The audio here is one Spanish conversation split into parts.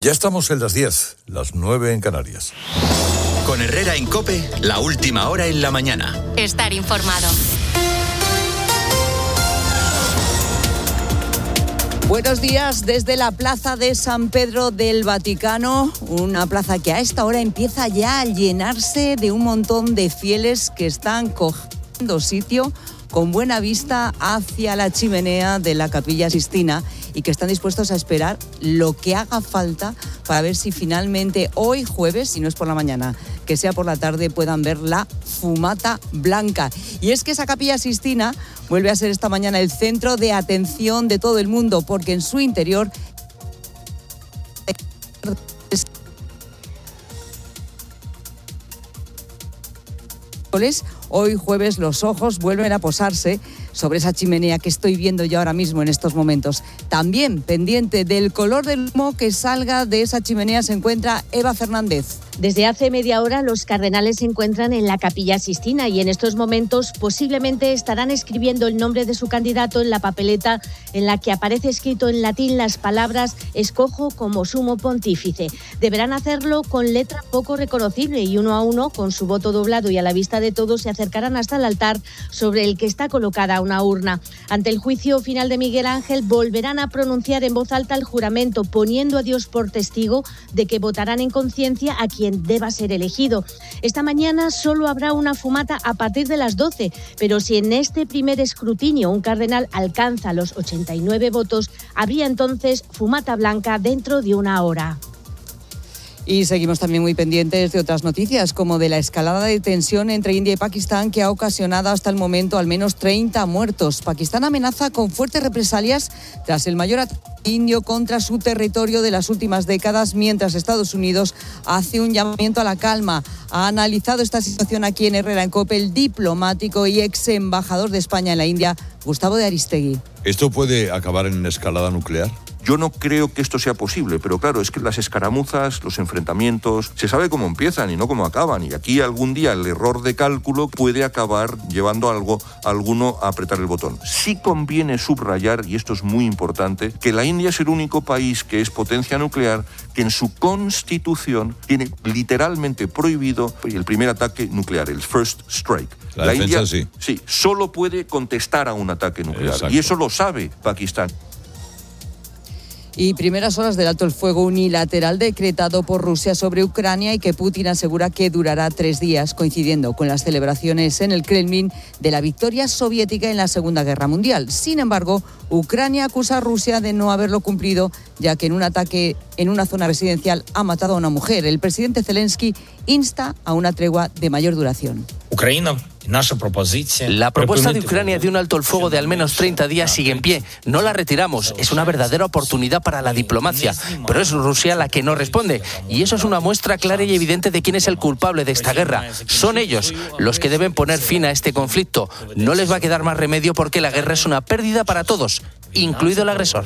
Ya estamos en las 10, las 9 en Canarias. Con Herrera en COPE, la última hora en la mañana. Estar informado. Buenos días desde la plaza de San Pedro del Vaticano, una plaza que a esta hora empieza ya a llenarse de un montón de fieles que están cogiendo sitio con buena vista hacia la chimenea de la Capilla Sixtina y que están dispuestos a esperar lo que haga falta para ver si finalmente hoy jueves, si no es por la mañana, que sea por la tarde, puedan ver la fumata blanca. Y es que esa Capilla Sixtina vuelve a ser esta mañana el centro de atención de todo el mundo, porque en su interior hoy jueves los ojos vuelven a posarse sobre esa chimenea que estoy viendo yo ahora mismo en estos momentos. También pendiente del color del humo que salga de esa chimenea se encuentra Eva Fernández. Desde hace media hora los cardenales se encuentran en la Capilla Sixtina y en estos momentos posiblemente estarán escribiendo el nombre de su candidato en la papeleta en la que aparece escrito en latín las palabras «Escojo como sumo pontífice». Deberán hacerlo con letra poco reconocible y uno a uno, con su voto doblado y a la vista de todos, se acercarán hasta el altar sobre el que está colocada una urna. Ante el juicio final de Miguel Ángel volverán a pronunciar en voz alta el juramento, poniendo a Dios por testigo de que votarán en conciencia a quien deba ser elegido. Esta mañana solo habrá una fumata a partir de las 12, pero si en este primer escrutinio un cardenal alcanza los 89 votos, habría entonces fumata blanca dentro de una hora. Y seguimos también muy pendientes de otras noticias, como de la escalada de tensión entre India y Pakistán, que ha ocasionado hasta el momento al menos 30 muertos. Pakistán amenaza con fuertes represalias tras el mayor ataque indio contra su territorio de las últimas décadas, mientras Estados Unidos hace un llamamiento a la calma. Ha analizado esta situación aquí en Herrera en COPE el diplomático y ex embajador de España en la India, Gustavo de Aristegui. ¿Esto puede acabar en escalada nuclear? Yo no creo que esto sea posible, pero claro, es que las escaramuzas, los enfrentamientos, se sabe cómo empiezan y no cómo acaban. Y aquí algún día el error de cálculo puede acabar llevando a alguno a apretar el botón. Sí conviene subrayar, y esto es muy importante, que la India es el único país que es potencia nuclear que en su constitución tiene literalmente prohibido el primer ataque nuclear, el first strike. La India sí, solo puede contestar a un ataque nuclear. Exacto. Y eso lo sabe Pakistán. Y primeras horas del alto el fuego unilateral decretado por Rusia sobre Ucrania y que Putin asegura que durará 3 días, coincidiendo con las celebraciones en el Kremlin de la victoria soviética en la Segunda Guerra Mundial. Sin embargo, Ucrania acusa a Rusia de no haberlo cumplido, ya que en un ataque en una zona residencial ha matado a una mujer. El presidente Zelensky insta a una tregua de mayor duración. La propuesta de Ucrania de un alto el fuego de al menos 30 días sigue en pie. No la retiramos. Es una verdadera oportunidad para la diplomacia. Pero es Rusia la que no responde. Y eso es una muestra clara y evidente de quién es el culpable de esta guerra. Son ellos los que deben poner fin a este conflicto. No les va a quedar más remedio porque la guerra es una pérdida para todos, incluido el agresor.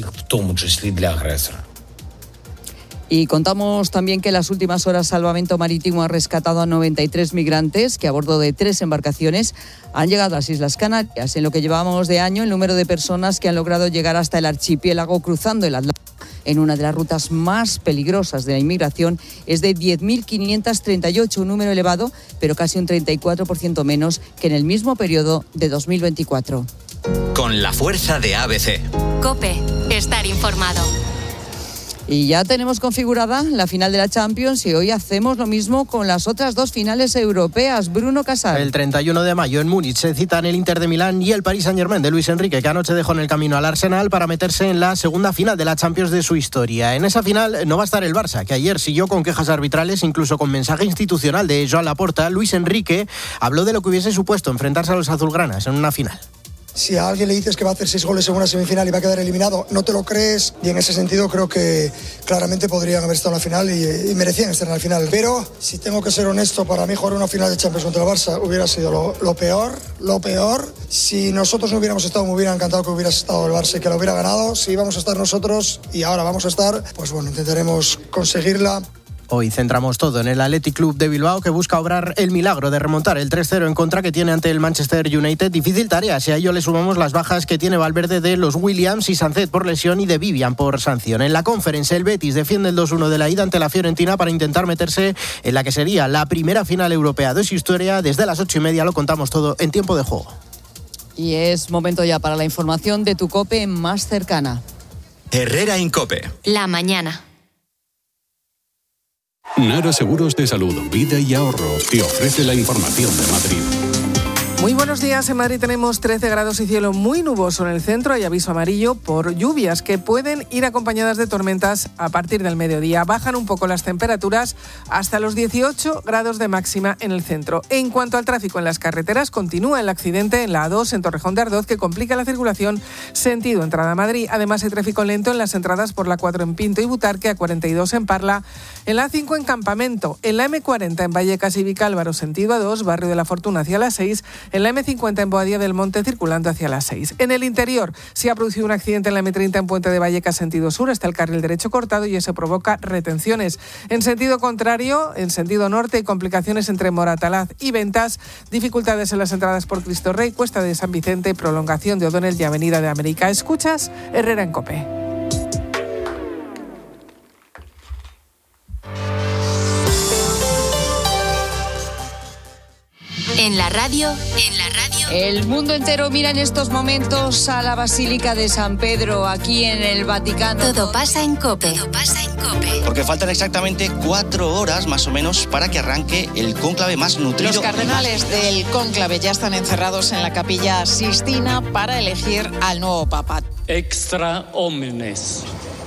Y contamos también que en las últimas horas Salvamento Marítimo ha rescatado a 93 migrantes que a bordo de 3 embarcaciones han llegado a las Islas Canarias. En lo que llevamos de año, el número de personas que han logrado llegar hasta el archipiélago cruzando el Atlántico en una de las rutas más peligrosas de la inmigración es de 10.538, un número elevado, pero casi un 34% menos que en el mismo periodo de 2024. Con la fuerza de ABC. COPE, estar informado. Y ya tenemos configurada la final de la Champions y hoy hacemos lo mismo con las otras 2 finales europeas. Bruno Casal. El 31 de mayo en Múnich se citan el Inter de Milán y el Paris Saint-Germain de Luis Enrique, que anoche dejó en el camino al Arsenal para meterse en la segunda final de la Champions de su historia. En esa final no va a estar el Barça, que ayer siguió con quejas arbitrales, incluso con mensaje institucional de Joan Laporta. Luis Enrique habló de lo que hubiese supuesto enfrentarse a los azulgranas en una final. Si a alguien le dices que va a hacer 6 goles en una semifinal y va a quedar eliminado, no te lo crees, y en ese sentido creo que claramente podrían haber estado en la final y merecían estar en la final. Pero si tengo que ser honesto, para mí jugar una final de Champions contra el Barça hubiera sido lo peor. Si nosotros no hubiéramos estado, me hubiera encantado que hubiera estado el Barça y que lo hubiera ganado. Si íbamos a estar nosotros y ahora vamos a estar, pues bueno, intentaremos conseguirla. Hoy centramos todo en el Athletic Club de Bilbao, que busca obrar el milagro de remontar el 3-0 en contra que tiene ante el Manchester United. Difícil tarea si a ello le sumamos las bajas que tiene Valverde de los Williams y Sancet por lesión y de Vivian por sanción. En la Conference, el Betis defiende el 2-1 de la ida ante la Fiorentina para intentar meterse en la que sería la primera final europea de su historia. Desde las 8:30 lo contamos todo en tiempo de juego. Y es momento ya para la información de tu COPE más cercana. Herrera en COPE. La mañana. Nara Seguros de Salud, Vida y Ahorro te ofrece la información de Madrid. Muy buenos días. En Madrid tenemos 13 grados y cielo muy nuboso en el centro. Hay aviso amarillo por lluvias que pueden ir acompañadas de tormentas a partir del mediodía. Bajan un poco las temperaturas hasta los 18 grados de máxima en el centro. En cuanto al tráfico en las carreteras, continúa el accidente en la A2 en Torrejón de Ardoz que complica la circulación sentido entrada a Madrid. Además hay tráfico lento en las entradas por la 4 en Pinto y Butarque, A42 en Parla, en la A5 en Campamento, en la M40 en Vallecas y Vicálvaro sentido A2, Barrio de la Fortuna hacia la 6, en la M50 en Boadilla del Monte circulando hacia las 6. En el interior se ha producido un accidente en la M30 en Puente de Vallecas sentido sur, está el carril derecho cortado y eso provoca retenciones. En sentido contrario, en sentido norte, hay complicaciones entre Moratalaz y Ventas, dificultades en las entradas por Cristo Rey, Cuesta de San Vicente, prolongación de O'Donnell y Avenida de América. Escuchas Herrera en COPE. En la radio. El mundo entero mira en estos momentos a la Basílica de San Pedro, aquí en el Vaticano. Todo pasa en COPE. Porque faltan exactamente 4 horas más o menos para que arranque el cónclave más nutrido. Los cardenales del cónclave ya están encerrados en la Capilla Sistina para elegir al nuevo papa. Extra omnes.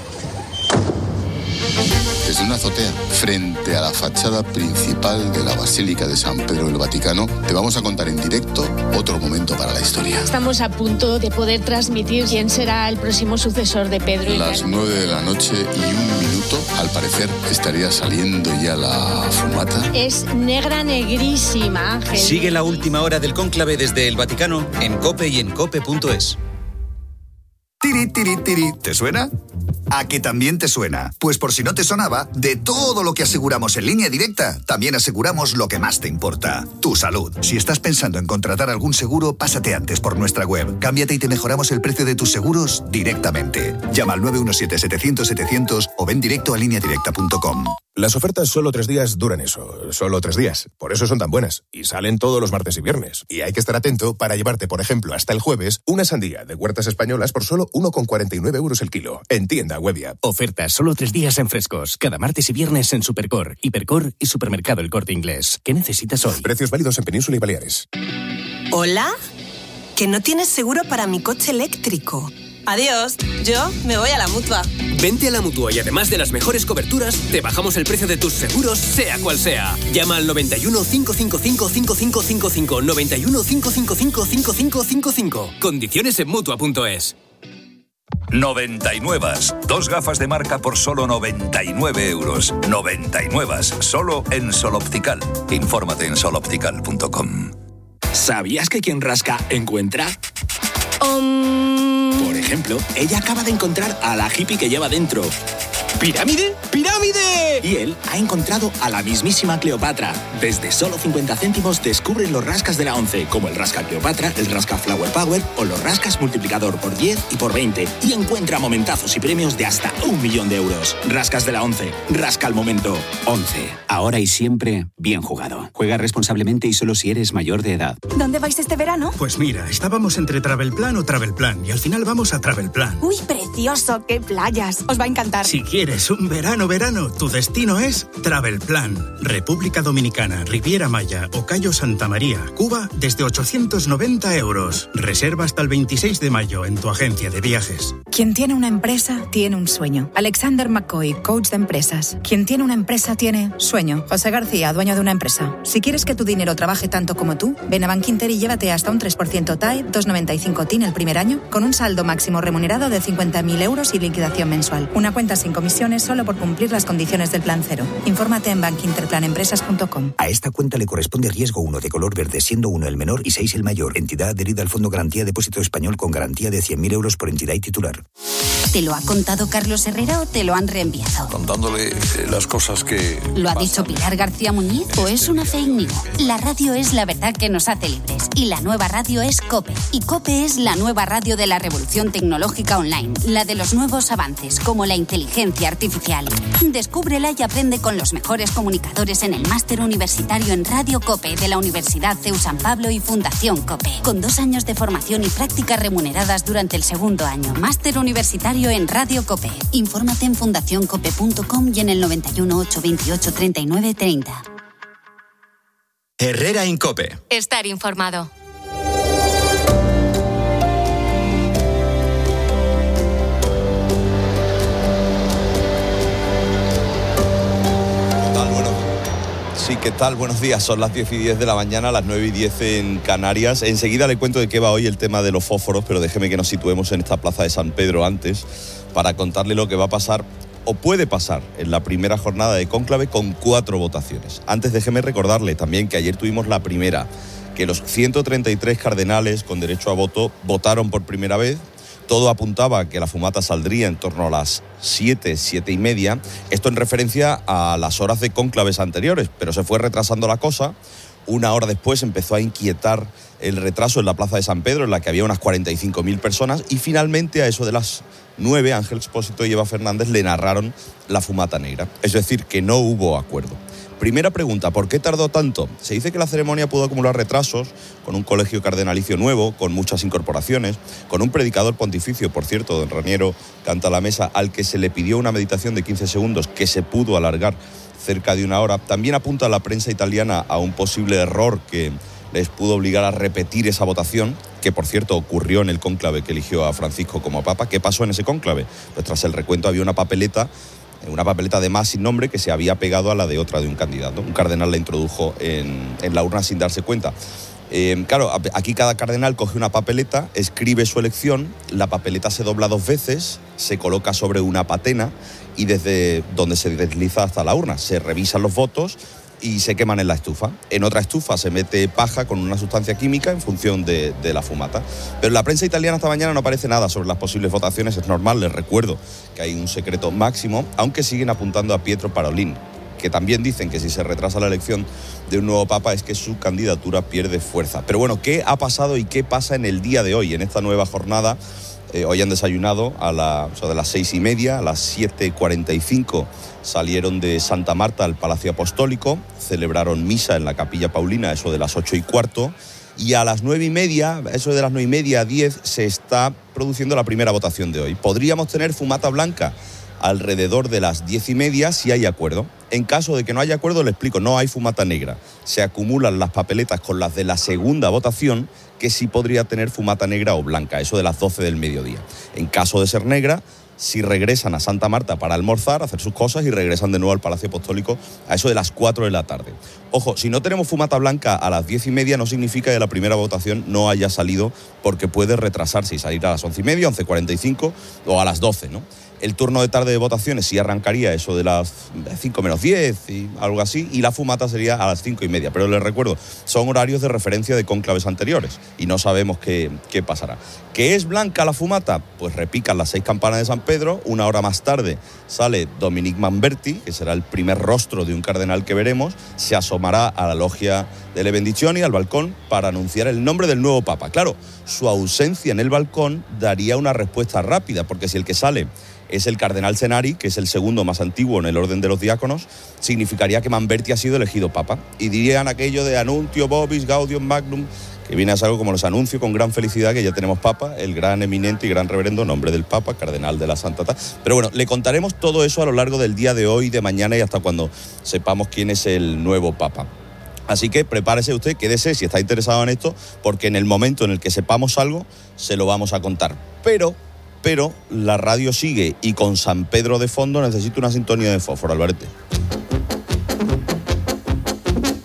Desde una azotea, frente a la fachada principal de la Basílica de San Pedro del Vaticano, te vamos a contar en directo otro momento para la historia. Estamos a punto de poder transmitir quién será el próximo sucesor de Pedro. Las 9 de la noche y 1 minuto, al parecer, estaría saliendo ya la fumata. Es negra negrísima, Ángel. Sigue la última hora del cónclave desde el Vaticano en COPE y en COPE.es. Tiri, tiri, tiri. ¿Te suena? ¿A que también te suena? Pues por si no te sonaba, de todo lo que aseguramos en Línea Directa, también aseguramos lo que más te importa, tu salud. Si estás pensando en contratar algún seguro, pásate antes por nuestra web. Cámbiate y te mejoramos el precio de tus seguros directamente. Llama al 917-700-700 o ven directo a lineadirecta.com. Las ofertas solo 3 días duran eso, solo 3 días. Por eso son tan buenas. Y salen todos los martes y viernes. Y hay que estar atento para llevarte, por ejemplo, hasta el jueves, una sandía de Huertas Españolas por solo 1,49 euros el kilo. En tienda web y app. Ofertas solo 3 días en Frescos. Cada martes y viernes en Supercor, Hipercor y Supermercado El Corte Inglés. ¿Qué necesitas hoy? Precios válidos en Península y Baleares. ¿Hola? ¿Que no tienes seguro para mi coche eléctrico? Adiós, yo me voy a la Mutua. Vente a la Mutua y además de las mejores coberturas, te bajamos el precio de tus seguros, sea cual sea. Llama al 91 555 5555. 91 555 5555. Condiciones en Mutua.es. 99. 2 gafas de marca por solo 99 euros. 99. Solo en Sol Optical. Infórmate en soloptical.com. ¿Sabías que quien rasca encuentra? Por ejemplo, ella acaba de encontrar a la hippie que lleva dentro. ¿Pirámide? ¡Pirámide! Y él ha encontrado a la mismísima Cleopatra. Desde solo 50 céntimos descubren los rascas de la 11, como el rasca Cleopatra, el rasca Flower Power o los rascas multiplicador por 10 y por 20. Y encuentra momentazos y premios de hasta 1 millón de euros. Rascas de la 11. Rasca al momento. 11. Ahora y siempre, bien jugado. Juega responsablemente y solo si eres mayor de edad. ¿Dónde vais este verano? Pues mira, estábamos entre Travelplan o Travelplan y al final vamos a Travelplan. ¡Uy, precioso! ¡Qué playas! Os va a encantar. Si quieres un verano, tu destino es Travelplan. República Dominicana, Riviera Maya o Cayo Santa María, Cuba, desde 890 euros. Reserva hasta el 26 de mayo en tu agencia de viajes. Quien tiene una empresa, tiene un sueño. Alexander McCoy, coach de empresas. Quien tiene una empresa, tiene sueño. José García, dueño de una empresa. Si quieres que tu dinero trabaje tanto como tú, ven a Bankinter y llévate hasta un 3% TAE, 2,95 TIN el primer año, con un saldo máximo remunerado de 50.000 euros y liquidación mensual. Una cuenta sin comisión comisiones solo por cumplir las condiciones del Plan Cero. Infórmate en bankinterplanempresas.com. A esta cuenta le corresponde riesgo 1 de color verde, siendo 1 el menor y 6 el mayor. Entidad adherida al Fondo Garantía Depósito Español con garantía de 100.000 euros por entidad y titular. ¿Te lo ha contado Carlos Herrera o te lo han reenviado? Contándole las cosas que... ¿Lo ha dicho Pilar García Muñiz o es una fake news? La radio es la verdad que nos hace libres y la nueva radio es COPE. Y COPE es la nueva radio de la revolución tecnológica online, la de los nuevos avances como la inteligencia artificial. Descúbrela y aprende con los mejores comunicadores en el máster universitario en Radio COPE de la Universidad CEU San Pablo y Fundación COPE, con 2 años de formación y prácticas remuneradas durante el segundo año. Máster universitario en Radio COPE. Infórmate en fundacioncope.com y en el 91 828 39 30. Herrera en COPE. Estar informado. Sí, ¿qué tal? Buenos días. Son las 10:10 de la mañana, las 9:10 en Canarias. Enseguida le cuento de qué va hoy el tema de los fósforos, pero déjeme que nos situemos en esta plaza de San Pedro antes para contarle lo que va a pasar o puede pasar en la primera jornada de cónclave con 4 votaciones. Antes déjeme recordarle también que ayer tuvimos la primera, que los 133 cardenales con derecho a voto votaron por primera vez. Todo apuntaba a que la fumata saldría en torno a las 7:30. Esto en referencia a las horas de cónclaves anteriores, pero se fue retrasando la cosa. Una hora después empezó a inquietar el retraso en la plaza de San Pedro, en la que había unas 45.000 personas, y finalmente a eso de las 9, Ángel Expósito y Eva Fernández le narraron la fumata negra. Es decir, que no hubo acuerdo. Primera pregunta, ¿por qué tardó tanto? Se dice que la ceremonia pudo acumular retrasos con un colegio cardenalicio nuevo, con muchas incorporaciones, con un predicador pontificio, por cierto, don Raniero canta a la mesa, al que se le pidió una meditación de 15 segundos que se pudo alargar cerca de 1 hora. También apunta la prensa italiana a un posible error que les pudo obligar a repetir esa votación, que por cierto ocurrió en el cónclave que eligió a Francisco como papa. ¿Qué pasó en ese cónclave? Pues tras el recuento había una papeleta de más sin nombre que se había pegado a la de otra de un candidato. Un cardenal la introdujo en la urna sin darse cuenta. Claro, aquí cada cardenal coge una papeleta, escribe su elección, la papeleta se dobla 2 veces, se coloca sobre una patena y desde donde se desliza hasta la urna. Se revisan los votos y se queman en la estufa. En otra estufa se mete paja con una sustancia química en función de la fumata. Pero en la prensa italiana esta mañana no aparece nada sobre las posibles votaciones. Es normal, les recuerdo que hay un secreto máximo, aunque siguen apuntando a Pietro Parolin, que también dicen que si se retrasa la elección de un nuevo papa es que su candidatura pierde fuerza. Pero bueno, ¿qué ha pasado y qué pasa en el día de hoy, en esta nueva jornada? Hoy han desayunado de las 6:30, a las 7:45 salieron de Santa Marta al Palacio Apostólico, celebraron misa en la Capilla Paulina, eso de las 8:15, y a las 9:30, eso de las 9:30 a 10, se está produciendo la primera votación de hoy. Podríamos tener fumata blanca alrededor de las 10:30 si hay acuerdo. En caso de que no haya acuerdo, le explico, no hay fumata negra. Se acumulan las papeletas con las de la segunda votación, que sí podría tener fumata negra o blanca, eso de las 12 del mediodía. En caso de ser negra, si regresan a Santa Marta para almorzar, hacer sus cosas y regresan de nuevo al Palacio Apostólico a eso de las 4 de la tarde. Ojo, si no tenemos fumata blanca a las 10:30 no significa que la primera votación no haya salido, porque puede retrasarse y salir a las 11:30, 11:45 o a las 12, ¿no? El turno de tarde de votaciones sí arrancaría eso de las 5 menos 10 y algo así, y la fumata sería a las 5:30. Pero les recuerdo, son horarios de referencia de cónclaves anteriores y no sabemos qué pasará. ¿Qué es blanca la fumata? Pues repican las 6 campanas de San Pedro. 1 hora más tarde sale Dominic Manberti, que será el primer rostro de un cardenal que veremos. Se asomará a la logia de Le Benediczioni, al balcón, para anunciar el nombre del nuevo papa. Claro, su ausencia en el balcón daría una respuesta rápida, porque si el que sale es el cardenal Cenari, que es el segundo más antiguo en el orden de los diáconos, significaría que Manberti ha sido elegido papa. Y dirían aquello de Anuntio Vobis Gaudium Magnum, que viene a ser algo como los anuncio con gran felicidad que ya tenemos papa, el gran eminente y gran reverendo nombre del papa, cardenal de la Santa Ta. Pero bueno, le contaremos todo eso a lo largo del día de hoy, de mañana y hasta cuando sepamos quién es el nuevo papa. Así que prepárese usted, quédese si está interesado en esto, porque en el momento en el que sepamos algo, se lo vamos a contar. Pero la radio sigue y con San Pedro de fondo necesito una sintonía de fósforo, Alberete.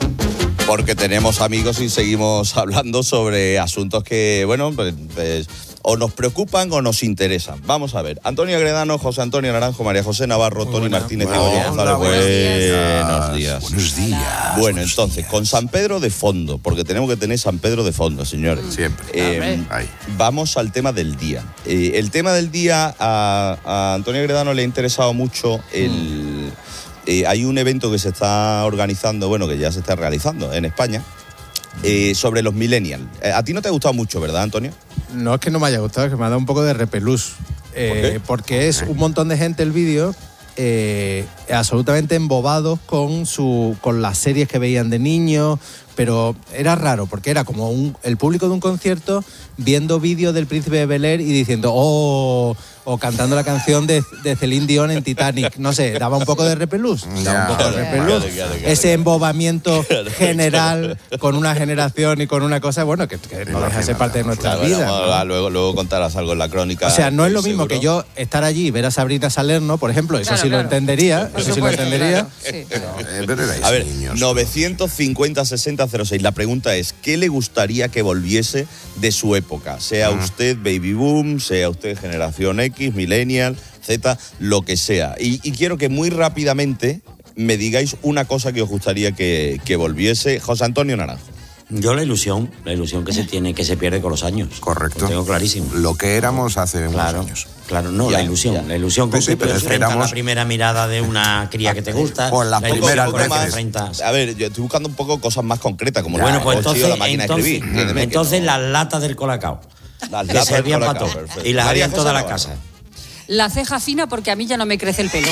Porque tenemos amigos y seguimos hablando sobre asuntos que, bueno, pues o nos preocupan o nos interesan. Vamos a ver. Antonio Agredano, José Antonio Naranjo, María José Navarro, Tony Martínez y Goyo González. Buenos días. Buenos días. Bueno, entonces, con San Pedro de fondo, porque tenemos que tener San Pedro de fondo, señores. Siempre. Vamos al tema del día. El tema del día a Antonio Agredano le ha interesado mucho hay un evento que se está organizando, bueno, que ya se está realizando en España, sobre los millennials. A ti no te ha gustado mucho, ¿verdad, Antonio? No es que no me haya gustado, es que me ha dado un poco de repelús. Porque es un montón de gente el vídeo absolutamente embobados con las series que veían de niños, pero era raro, porque era como el público de un concierto viendo vídeos del Príncipe de Bel-Air y diciendo o cantando la canción de Celine Dion en Titanic. No sé, daba un poco de repelús. Ese embobamiento general con una generación y con una cosa, bueno, que no deja de ser parte de nuestra vida. ¿no? Luego contarás algo en la crónica. O sea, no es lo mismo que yo estar allí y ver a Sabrina Salerno, por ejemplo, eso sí lo entendería. Eso sí lo entendería. A ver, 950-60-06. La pregunta es, ¿qué le gustaría que volviese de su época? Sea usted Baby Boom, sea usted Generación X, Millennial, Z, lo que sea. Y quiero que muy rápidamente me digáis una cosa que os gustaría que volviese. José Antonio Naranjo. Yo la ilusión que se tiene, que se pierde con los años. Correcto. Lo tengo clarísimo. Lo que éramos hace unos años. Claro, no, la ilusión con que te enfrentas a la primera mirada de una cría que te gusta. Con las primeras veces. A ver, yo estoy buscando un poco cosas más concretas, como bueno, pues la máquina de escribir. Entonces las latas del Colacao. Que servían para todo. Y las había en toda la casa. La ceja fina, porque a mí ya no me crece el pelo.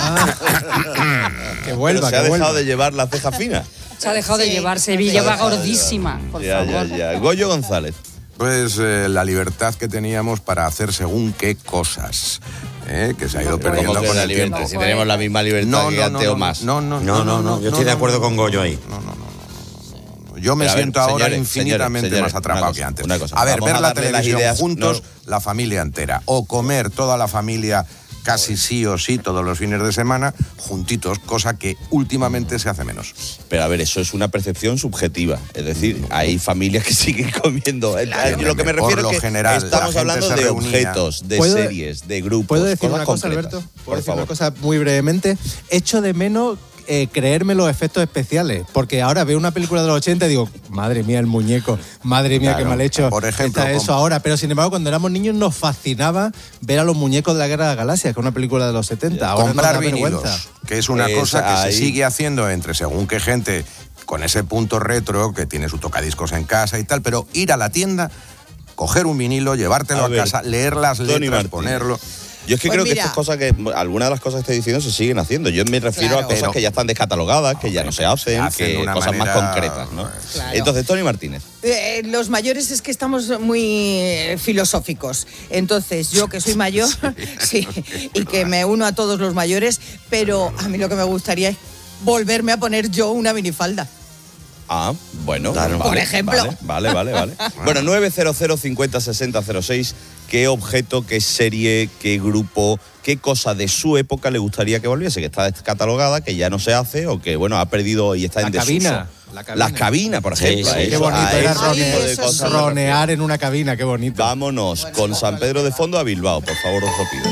Que vuelva, ¿Se ha dejado de llevar la ceja fina? Se ha dejado de llevar, se lleva gordísima, por favor. Goyo González. Pues la libertad que teníamos para hacer según qué cosas, que se ha ido perdiendo con el tiempo. Si tenemos la misma libertad que antes o más. No, yo estoy de acuerdo con Goyo ahí. Yo me siento ahora infinitamente más atrapado que antes. A ver, ver la televisión juntos, la familia entera, o comer toda la familia casi sí o sí todos los fines de semana juntitos, cosa que últimamente se hace menos. Pero a ver, eso es una percepción subjetiva, es decir, hay familias que siguen comiendo. Lo que me refiero es que estamos hablando de objetos, de series, de grupos. ¿Puedo decir una cosa, Alberto? ¿Puedo decir una cosa muy brevemente? Echo de menos creerme los efectos especiales, porque ahora veo una película de los 80 y digo, madre mía el muñeco, madre mía qué mal hecho por ejemplo, está eso ahora, pero sin embargo cuando éramos niños nos fascinaba ver a los muñecos de la Guerra de las Galaxias, que es una película de los 70. Ahora comprar vinilos, que es una cosa que se sigue haciendo entre según qué gente con ese punto retro, que tiene su tocadiscos en casa y tal, pero ir a la tienda, coger un vinilo, llevártelo a casa, leer las letras, ponerlo. Yo es que creo que estas cosas algunas de las cosas que estoy diciendo se siguen haciendo. Yo me refiero a cosas que ya están descatalogadas, que ya no se hacen, que cosas más concretas, ¿no? Claro. Entonces, Tony Martínez. Los mayores es que estamos muy filosóficos. Entonces, yo que soy mayor, y que me uno a todos los mayores, pero a mí lo que me gustaría es volverme a poner yo una minifalda. Ah, bueno, claro, por ejemplo. Vale. Bueno, 900-50-60-06. ¿Qué objeto, qué serie, qué grupo, qué cosa de su época le gustaría que volviese? Que está descatalogada, que ya no se hace o que, bueno, ha perdido y está en desuso. Las cabinas, por ejemplo. Qué bonito era ronear en una cabina, qué bonito. Vámonos con San Pedro de fondo a Bilbao, por favor, os lo pido.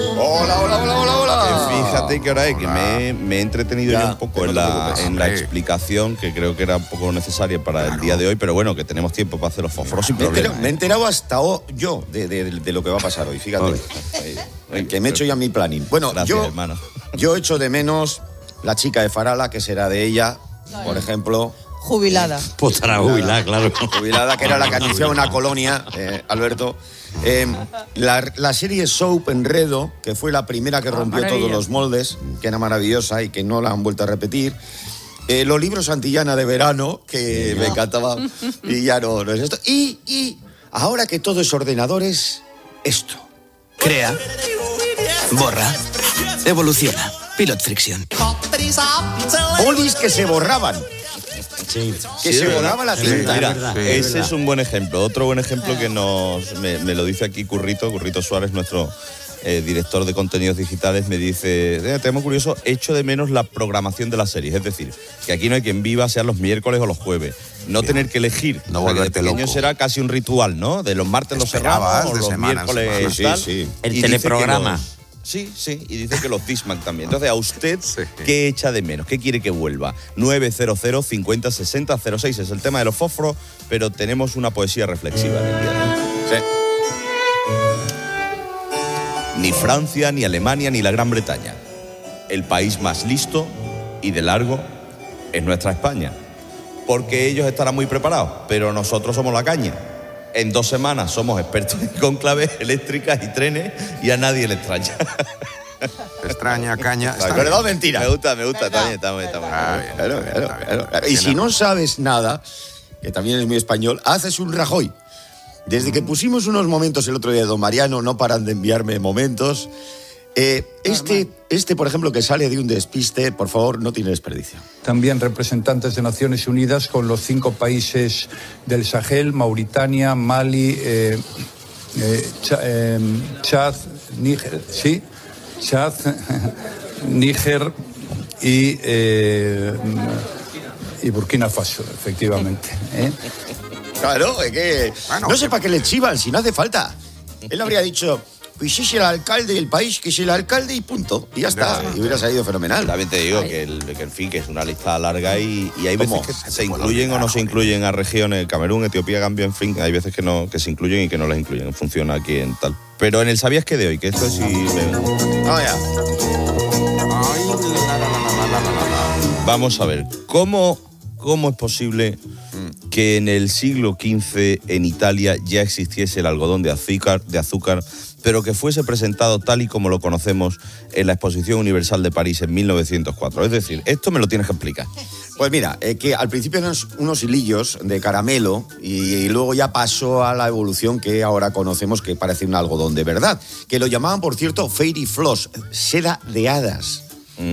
Hola. Fíjate que ahora es que me he entretenido yo un poco en la explicación, que creo que era un poco necesaria para el día de hoy, pero bueno, que tenemos tiempo para hacer los fósforos sin problema. Me he enterado hasta yo de lo que va a pasar hoy, fíjate. Que me he hecho ya mi planning. Bueno, gracias, hermano. Yo echo de menos la chica de Farala, que será de ella, por ejemplo. Jubilada. Pues estará jubilada, claro. Jubilada, que era la que anunciaba una colonia, Alberto. La serie Soap Enredo, que fue la primera que rompió todos los moldes, que era maravillosa y que no la han vuelto a repetir. Los libros Santillana de verano, que me encantaba, y ya no es esto. Y ahora que todo es ordenadores, esto. Crea, borra, evoluciona. Pilot Friction. Polis que se borraban. Sí, se borraba la tinta. Mira, ese es un buen ejemplo. Otro buen ejemplo que me lo dice aquí Currito Suárez, nuestro director de contenidos digitales, me dice, tema curioso, echo de menos la programación de las series. Es decir, que aquí no hay quien viva, sean los miércoles o los jueves. No Bien. Tener que elegir. No volverte loco. De pequeño será casi un ritual, ¿no? De los martes los Serranos, o los miércoles tal. Sí. El teleprograma. Sí, y dice que los Disman también. Entonces, ¿a usted qué echa de menos? ¿Qué quiere que vuelva? 900 50 60 06 es el tema de los fósforos, pero tenemos una poesía reflexiva en el día de hoy. Sí. Ni Francia, ni Alemania, ni la Gran Bretaña. El país más listo y de largo es nuestra España. Porque ellos estarán muy preparados, pero nosotros somos la caña. En 2 semanas somos expertos en cónclaves, eléctricas y trenes y a nadie le extraña. Extraña, caña. Pero no, mentira. Me gusta, también está muy bien. Claro. Y si no sabes nada, que también es muy español, haces un Rajoy. Desde que pusimos unos momentos el otro día de Don Mariano, no paran de enviarme momentos. Por ejemplo, que sale de un despiste, por favor, no tiene desperdicio. También representantes de Naciones Unidas con los 5 países del Sahel, Mauritania, Mali, Chad, Níger, Níger y Burkina Faso, efectivamente. Claro, es que no sé para qué le chivan si no hace falta. Él habría dicho, pues es el alcalde del país, que es el alcalde y punto. Y ya está, y hubiera salido fenomenal. También te digo que en fin, que es una lista larga y hay veces que se incluyen o no se incluyen a regiones, Camerún, Etiopía, Gambia, en fin, hay veces que se incluyen y que no las incluyen. Funciona aquí en tal. Pero en el ¿sabías qué de hoy? Que esto sí... Vamos a ver, ¿cómo es posible que en el siglo XV en Italia ya existiese el algodón de azúcar, pero que fuese presentado tal y como lo conocemos en la Exposición Universal de París en 1904? Es decir, esto me lo tienes que explicar. Pues mira, que al principio eran unos hilillos de caramelo y luego ya pasó a la evolución que ahora conocemos, que parece un algodón de verdad, que lo llamaban, por cierto, fairy floss, seda de hadas.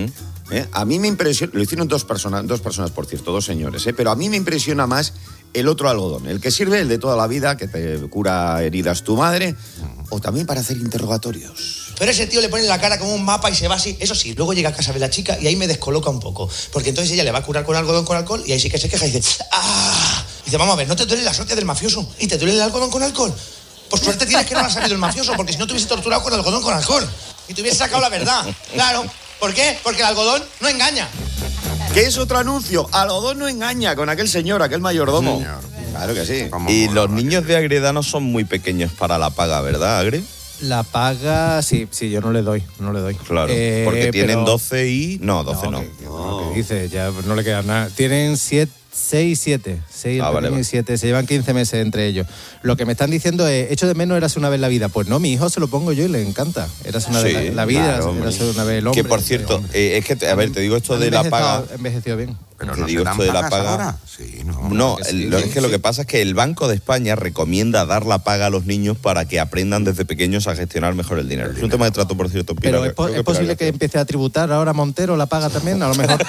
A mí me impresiona, lo hicieron dos personas, por cierto, 2 señores, pero a mí me impresiona más el otro algodón, el que sirve, el de toda la vida, que te cura heridas tu madre, o también para hacer interrogatorios. Pero ese tío le pone la cara como un mapa y se va así. Eso sí, luego llega a casa de la chica y ahí me descoloca un poco, porque entonces ella le va a curar con algodón con alcohol y ahí sí que se queja y dice, ¡ah! Y dice, vamos a ver, ¿no te duele la suerte del mafioso? ¿Y te duele el algodón con alcohol? Pues suerte tienes que no lo ha sabido el mafioso, porque si no te hubiese torturado con algodón con alcohol y te hubiese sacado la verdad. Claro. ¿Por qué? Porque el algodón no engaña. ¿Qué es otro anuncio? Algodón no engaña, con aquel señor, aquel mayordomo. Señor. Claro que sí. Y los niños de Agredano son muy pequeños para la paga, ¿verdad, Agre? La paga, sí, yo no le doy. Claro, porque tienen 12 y... No, 12 no. ¿Qué dice? Ya no le queda nada. Tienen 6 y 7. 6 y 7. Se llevan 15 meses entre ellos. Lo que me están diciendo es, echo de menos Érase una vez la vida. Pues no, mi hijo se lo pongo yo y le encanta. Érase una vez la vida, claro, Érase una vez el hombre. Que por cierto, es que, a ver, te digo esto de la paga... Envejeció bien. Pero no se dan pagas ahora. Sí, es que lo que pasa es que el Banco de España recomienda dar la paga a los niños para que aprendan desde pequeños a gestionar mejor el dinero. Es un tema de trato, por cierto. Pero es posible que empiece a tributar ahora Montero la paga también. A lo mejor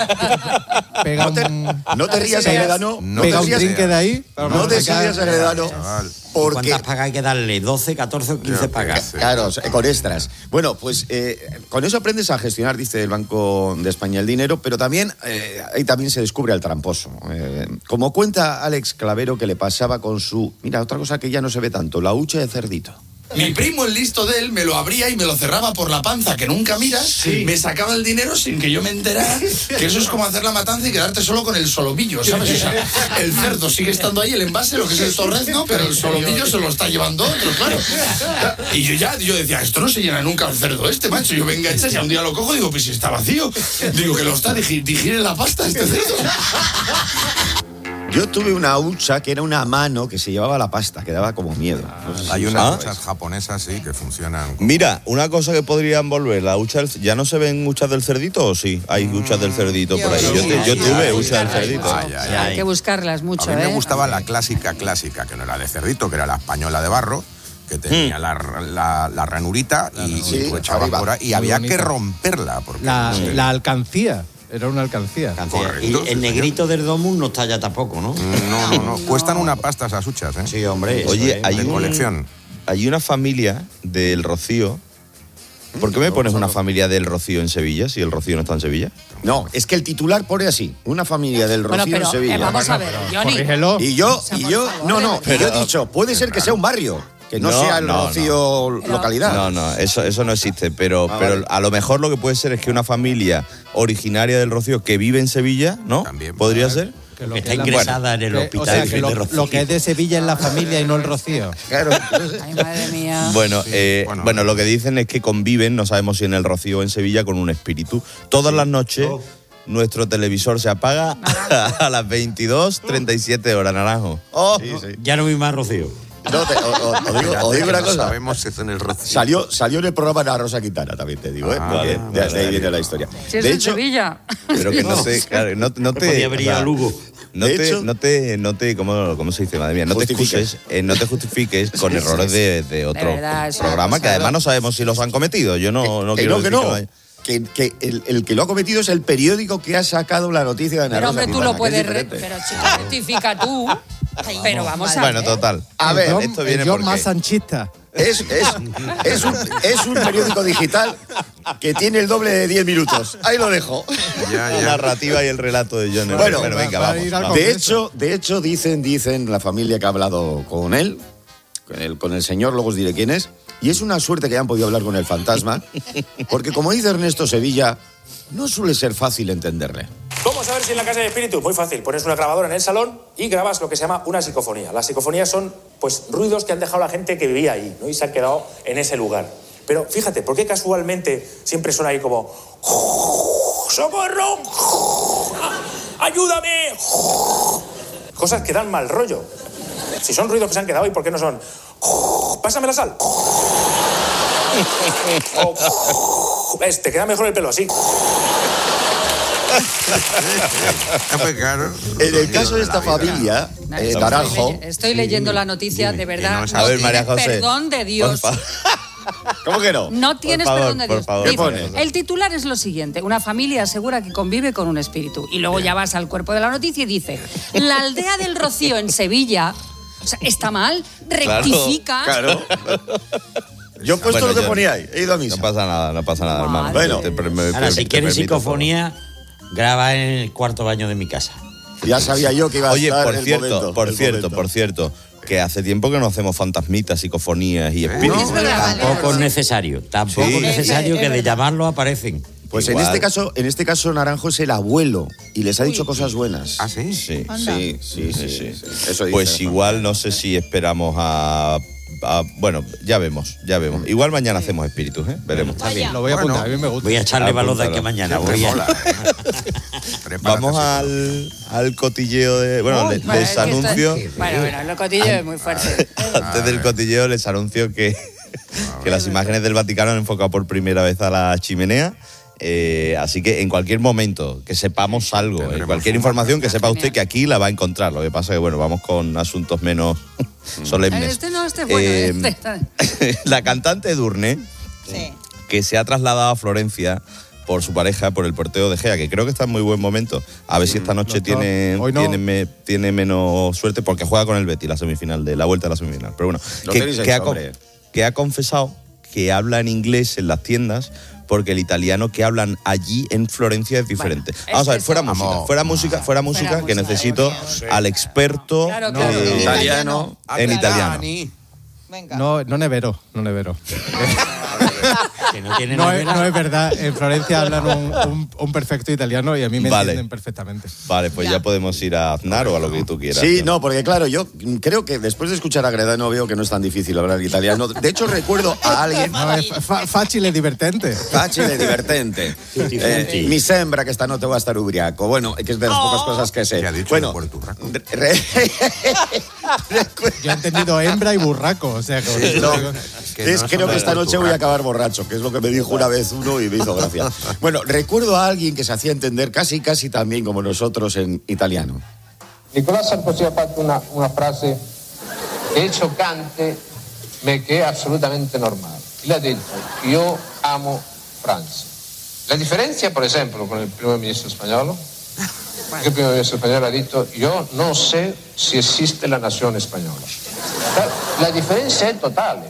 pega no te rías, Agredano. Pega un trinque de ahí. No te rías, Agredano. ¿Cuántas pagas hay que darle? ¿12, 14 o 15 pagas? Claro, con extras. Bueno, pues con eso aprendes a gestionar, dice el Banco de España, el dinero, pero también ahí también se descubre al tramposo. Como cuenta Alex Clavero, que le pasaba con su... Mira, otra cosa que ya no se ve tanto, la hucha de cerdito. Mi primo, el listo de él, me lo abría y me lo cerraba por la panza, que nunca miras, sí. Me sacaba el dinero sin que yo me enterara, que eso es como hacer la matanza y quedarte solo con el solomillo, ¿sabes? O sea, el cerdo sigue estando ahí, el envase, lo que es el torrezno, pero el solomillo se lo está llevando otro, claro. Y yo decía, esto no se llena nunca el cerdo macho. Yo me enganché, ya un día lo cojo, digo, pues si está vacío. Digo, que lo está, digiere la pasta este cerdo. Yo tuve una hucha que era una mano que se llevaba la pasta, que daba como miedo. No sé si hay unas huchas japonesas, sí, que funcionan. Mira, una cosa que podrían volver, la hucha ¿ya no se ven huchas del cerdito o sí? Hay huchas del cerdito por ahí. Yo tuve huchas del cerdito. Hay que buscarlas mucho, A mí me gustaba la clásica, que no era de cerdito, que era la española de barro, que tenía la ranurita y tú echabas por ahí. Y había que romperla. Porque la alcancía. Era una alcancía. Y el negrito del Domus no está ya tampoco, ¿no? No. Cuestan una pasta esas huchas, ¿eh? Sí, hombre. Oye, hay colección. Hay una familia del Rocío ¿Por qué me pones una familia del Rocío en Sevilla si el Rocío no está en Sevilla? No, es que el titular pone así, una familia del Rocío en Sevilla. Vamos a ver, Johnny. Y yo, pero he dicho, puede ser que sea un barrio. Que no sea el Rocío localidad. No, eso no existe. Pero a lo mejor lo que puede ser es que una familia originaria del Rocío que vive en Sevilla, ¿no? También podría ser. Que está ingresada en el hospital. O sea, que lo que es de Sevilla es la familia y no el Rocío. Claro. Ay, madre mía. Bueno, bueno, lo que dicen es que conviven, no sabemos si en el Rocío o en Sevilla, con un espíritu. Todas las noches nuestro televisor se apaga a las 22:37 horas, Naranjo. Ya no vi más Rocío. No, os digo una cosa. Sabemos si es en el Rocío. Salió en el programa Ana Rosa Quintana, también te digo, porque de ahí viene la historia. Si es de en hecho, Sevilla. Pero que no te... Claro, no te podía haber ido a Lugo. No te ¿cómo se dice, madre mía? No te justifiques con errores de otro programa, que además no sabemos si los han cometido. Yo no quiero decir que el que lo ha cometido es el periódico que ha sacado la noticia de Ana Rosa Quintana. Pero hombre, tú lo puedes... Pero chico, rectifica tú. Pero vamos a ver. Bueno, total. A ver, esto viene yo más sanchista. Es un periódico digital que tiene el doble de 10 minutos. Ahí lo dejo. La narrativa y el relato de John. Bueno, venga, vamos. De hecho, dicen la familia que ha hablado con él, con el señor, luego os diré quién es, y es una suerte que hayan podido hablar con el fantasma, porque como dice Ernesto Sevilla, no suele ser fácil entenderle. ¿Cómo saber si en la casa hay espíritu? Muy fácil, pones una grabadora en el salón y grabas lo que se llama una psicofonía. Las psicofonías son, pues, ruidos que han dejado la gente que vivía ahí, ¿no? Y se han quedado en ese lugar. Pero fíjate, ¿por qué casualmente siempre suena ahí como... ¡Socorro! ¡Ayúdame! Cosas que dan mal rollo. Si son ruidos que se han quedado ahí, ¿por qué no son? ¡Pásame la sal! ¿Ves? Te queda mejor el pelo así. En el caso de esta familia, Naranjo... Estoy leyendo la noticia, de verdad. A ver, María José. Perdón de Dios. ¿Cómo que no? No tienes perdón de Dios. ¿Qué pones? El titular es lo siguiente: una familia asegura que convive con un espíritu. Y luego ya vas al cuerpo de la noticia y dice: la aldea del Rocío en Sevilla, o sea, está mal, rectifica. Claro. Yo he puesto lo que ponía ahí, he ido a misa. No pasa nada, hermano. Bueno, ahora, si quieres psicofonía, graba en el cuarto baño de mi casa. Ya sabía yo que iba a estar por cierto, que hace tiempo que no hacemos fantasmitas, psicofonías y espíritus. Tampoco es necesario. Tampoco es necesario que de llamarlo aparecen. Pues en este caso Naranjo es el abuelo y les ha dicho cosas buenas. ¿Ah, sí? Sí. Eso dice, pues igual no sé si esperamos bueno, ya vemos. Igual mañana hacemos espíritus, veremos. Lo voy a apuntar, a mí me gusta. Voy a echarle valor de que mañana. Vamos al cotilleo de... Bueno, les anuncio... Bueno, el cotilleo es muy fuerte. Antes del cotilleo les anuncio que las imágenes del Vaticano han enfocado por primera vez a la chimenea. Así que en cualquier momento que sepamos algo, en cualquier información que sepa usted que aquí la va a encontrar. Lo que pasa es que, bueno, vamos con asuntos menos solemnes. La cantante Edurne, que se ha trasladado a Florencia por su pareja, por el portero de Gea, que creo que está en muy buen momento. A ver si esta noche tiene menos suerte, porque juega con el Betis la vuelta de la semifinal. Pero bueno, que ha confesado que habla en inglés en las tiendas, porque el italiano que hablan allí en Florencia es diferente. Vamos a ver, fuera música, que necesito al experto italiano en italiano. Venga. No nevero. Que no tiene no es verdad. En Florencia hablan un perfecto italiano y a mí me entienden perfectamente. Vale, pues ya podemos ir a Aznar o a lo que tú quieras. Sí, no, porque claro, yo creo que después de escuchar a Gredano veo que no es tan difícil hablar italiano. De hecho, recuerdo a alguien... No, es fácil e divertente. Mi sembra que esta notte va a estar ubriaco. Bueno, que es de las pocas cosas que sé. Bueno, yo he entendido hembra y burraco. O sea, creo que esta noche voy a acabar borracho, que es lo que me dijo una vez uno y me hizo gracia. Bueno, recuerdo a alguien que se hacía entender casi también como nosotros en italiano. Nicolás Sarkozy ha fatto una frase che è choccante, ma che è assolutamente normale. Le ha detto: yo amo Francia. La diferencia, por ejemplo, con el primer ministro español, que el primer ministro español ha dicho: yo no sé si existe la nación española. La diferencia es total.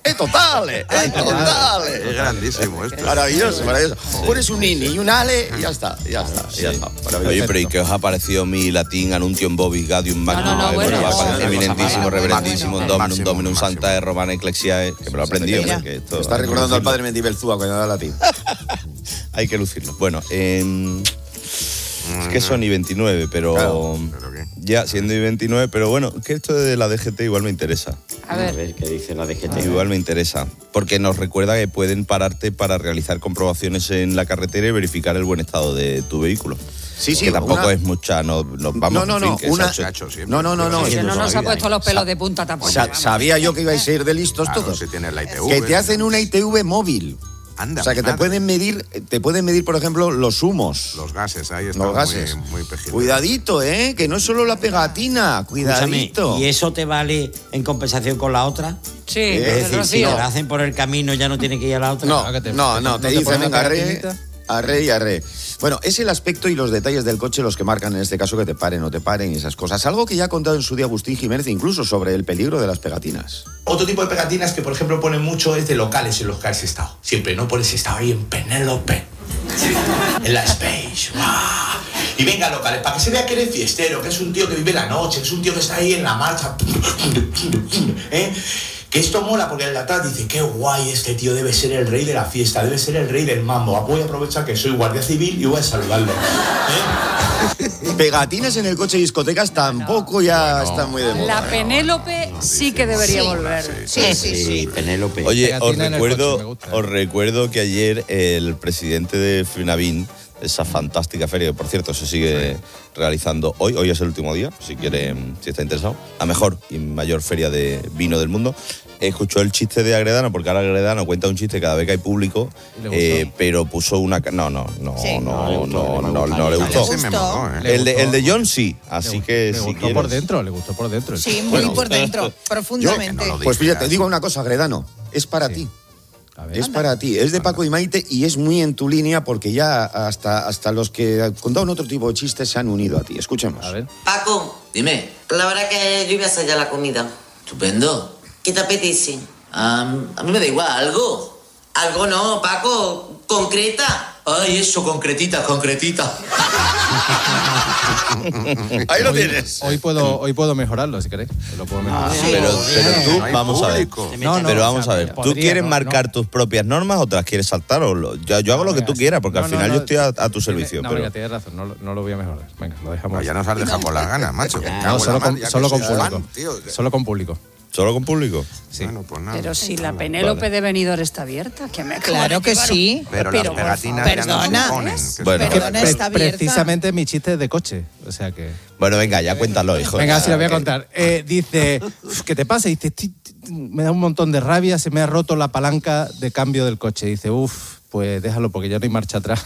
totales. Es grandísimo esto. Maravilloso. Pones un ini y un ale y ya está. Oye, pero ¿y qué os ha parecido mi latín Anuntium Bobis Gaudium Magnum? Eminentísimo, reverendísimo, Dominum Sanctae Romana Ecclesiae, que me lo he aprendido. Está recordando al padre Mendibelzúa cuando da latín. Hay que lucirlo. Bueno, es que son I-29, pero ya siendo I-29, pero bueno, que esto de la DGT igual me interesa. A ver qué dice la DGT. Igual me interesa, porque nos recuerda que pueden pararte para realizar comprobaciones en la carretera y verificar el buen estado de tu vehículo. Sí, que tampoco es mucha, no. Que no nos ha puesto los pelos de punta tampoco. Sabía yo que ibais a ir de listos todos. Si tienes la ITV, que te hacen una ITV móvil. Anda, o sea, que te pueden medir, por ejemplo, los humos. Los gases, ahí están muy pequeños. Cuidadito, que no es solo la pegatina, cuidadito. Escúchame, ¿y eso te vale en compensación con la otra? Sí, es decir, si te la hacen por el camino ya no tiene que ir a la otra. No, te dicen, venga, arre. Bueno, es el aspecto y los detalles del coche los que marcan en este caso que te paren o te paren y esas cosas. Algo que ya ha contado en su día Agustín Jiménez, incluso sobre el peligro de las pegatinas. Otro tipo de pegatinas que, por ejemplo, ponen mucho es de locales en los que has estado. Siempre, ¿no? Pones estado ahí en Penélope, en la Space. ¡Wow! Y venga, locales, para que se vea que eres fiestero, que es un tío que vive la noche, que es un tío que está ahí en la marcha. Que esto mola porque en la atrás dice, qué guay este tío, debe ser el rey de la fiesta, debe ser el rey del mambo. Voy a aprovechar que soy guardia civil y voy a saludarlo. Pegatinas en el coche y discotecas tampoco están muy de moda. La Penélope sí que debería volver. Sí, Penélope. Oye, os recuerdo que ayer el presidente de Fnavín, esa fantástica feria, que por cierto se sigue realizando hoy es el último día, si está interesado, la mejor y mayor feria de vino del mundo, escuchó el chiste de Agredano, porque ahora Agredano cuenta un chiste cada vez que hay público, pero puso una... No le gustó. El de John sí, así que le gustó por dentro, le gustó por dentro. Sí, muy por dentro, profundamente. Pues fíjate, te digo una cosa, Agredano, es para ti. Es para ti, es de Paco y Maite y es muy en tu línea porque ya hasta los que contaban otro tipo de chistes se han unido a ti. Escuchemos. A ver. Paco, dime. La verdad que yo iba a hacer ya la comida. Estupendo. ¿Qué te apetece? A mí me da igual, ¿algo? Algo no, Paco, concreta. Ay, eso, concretita. Ahí lo tienes. Hoy puedo mejorarlo, si queréis. Lo puedo mejorar. Pero tú, vamos a ver. Pero vamos a ver. ¿Tú quieres marcar tus propias normas o te las quieres saltar? Yo hago lo que tú quieras, porque al final yo estoy a tu servicio. No, venga, tienes razón, no lo voy a mejorar. Venga, lo dejamos. Ya nos has dejado con las ganas, macho. Solo con público. Solo con público. ¿Solo con público? Sí. Bueno, pues nada. Pero si la Penélope de venidor está abierta, claro que sí. Pero las pegatinas ya no se ponen. Bueno, precisamente mi chiste es de coche, o sea que... Bueno, venga, ya cuéntalo, hijo. Venga, sí lo voy a contar. Dice, ¿qué te pasa? Dice, me da un montón de rabia, se me ha roto la palanca de cambio del coche. Dice, pues déjalo porque ya no hay marcha atrás.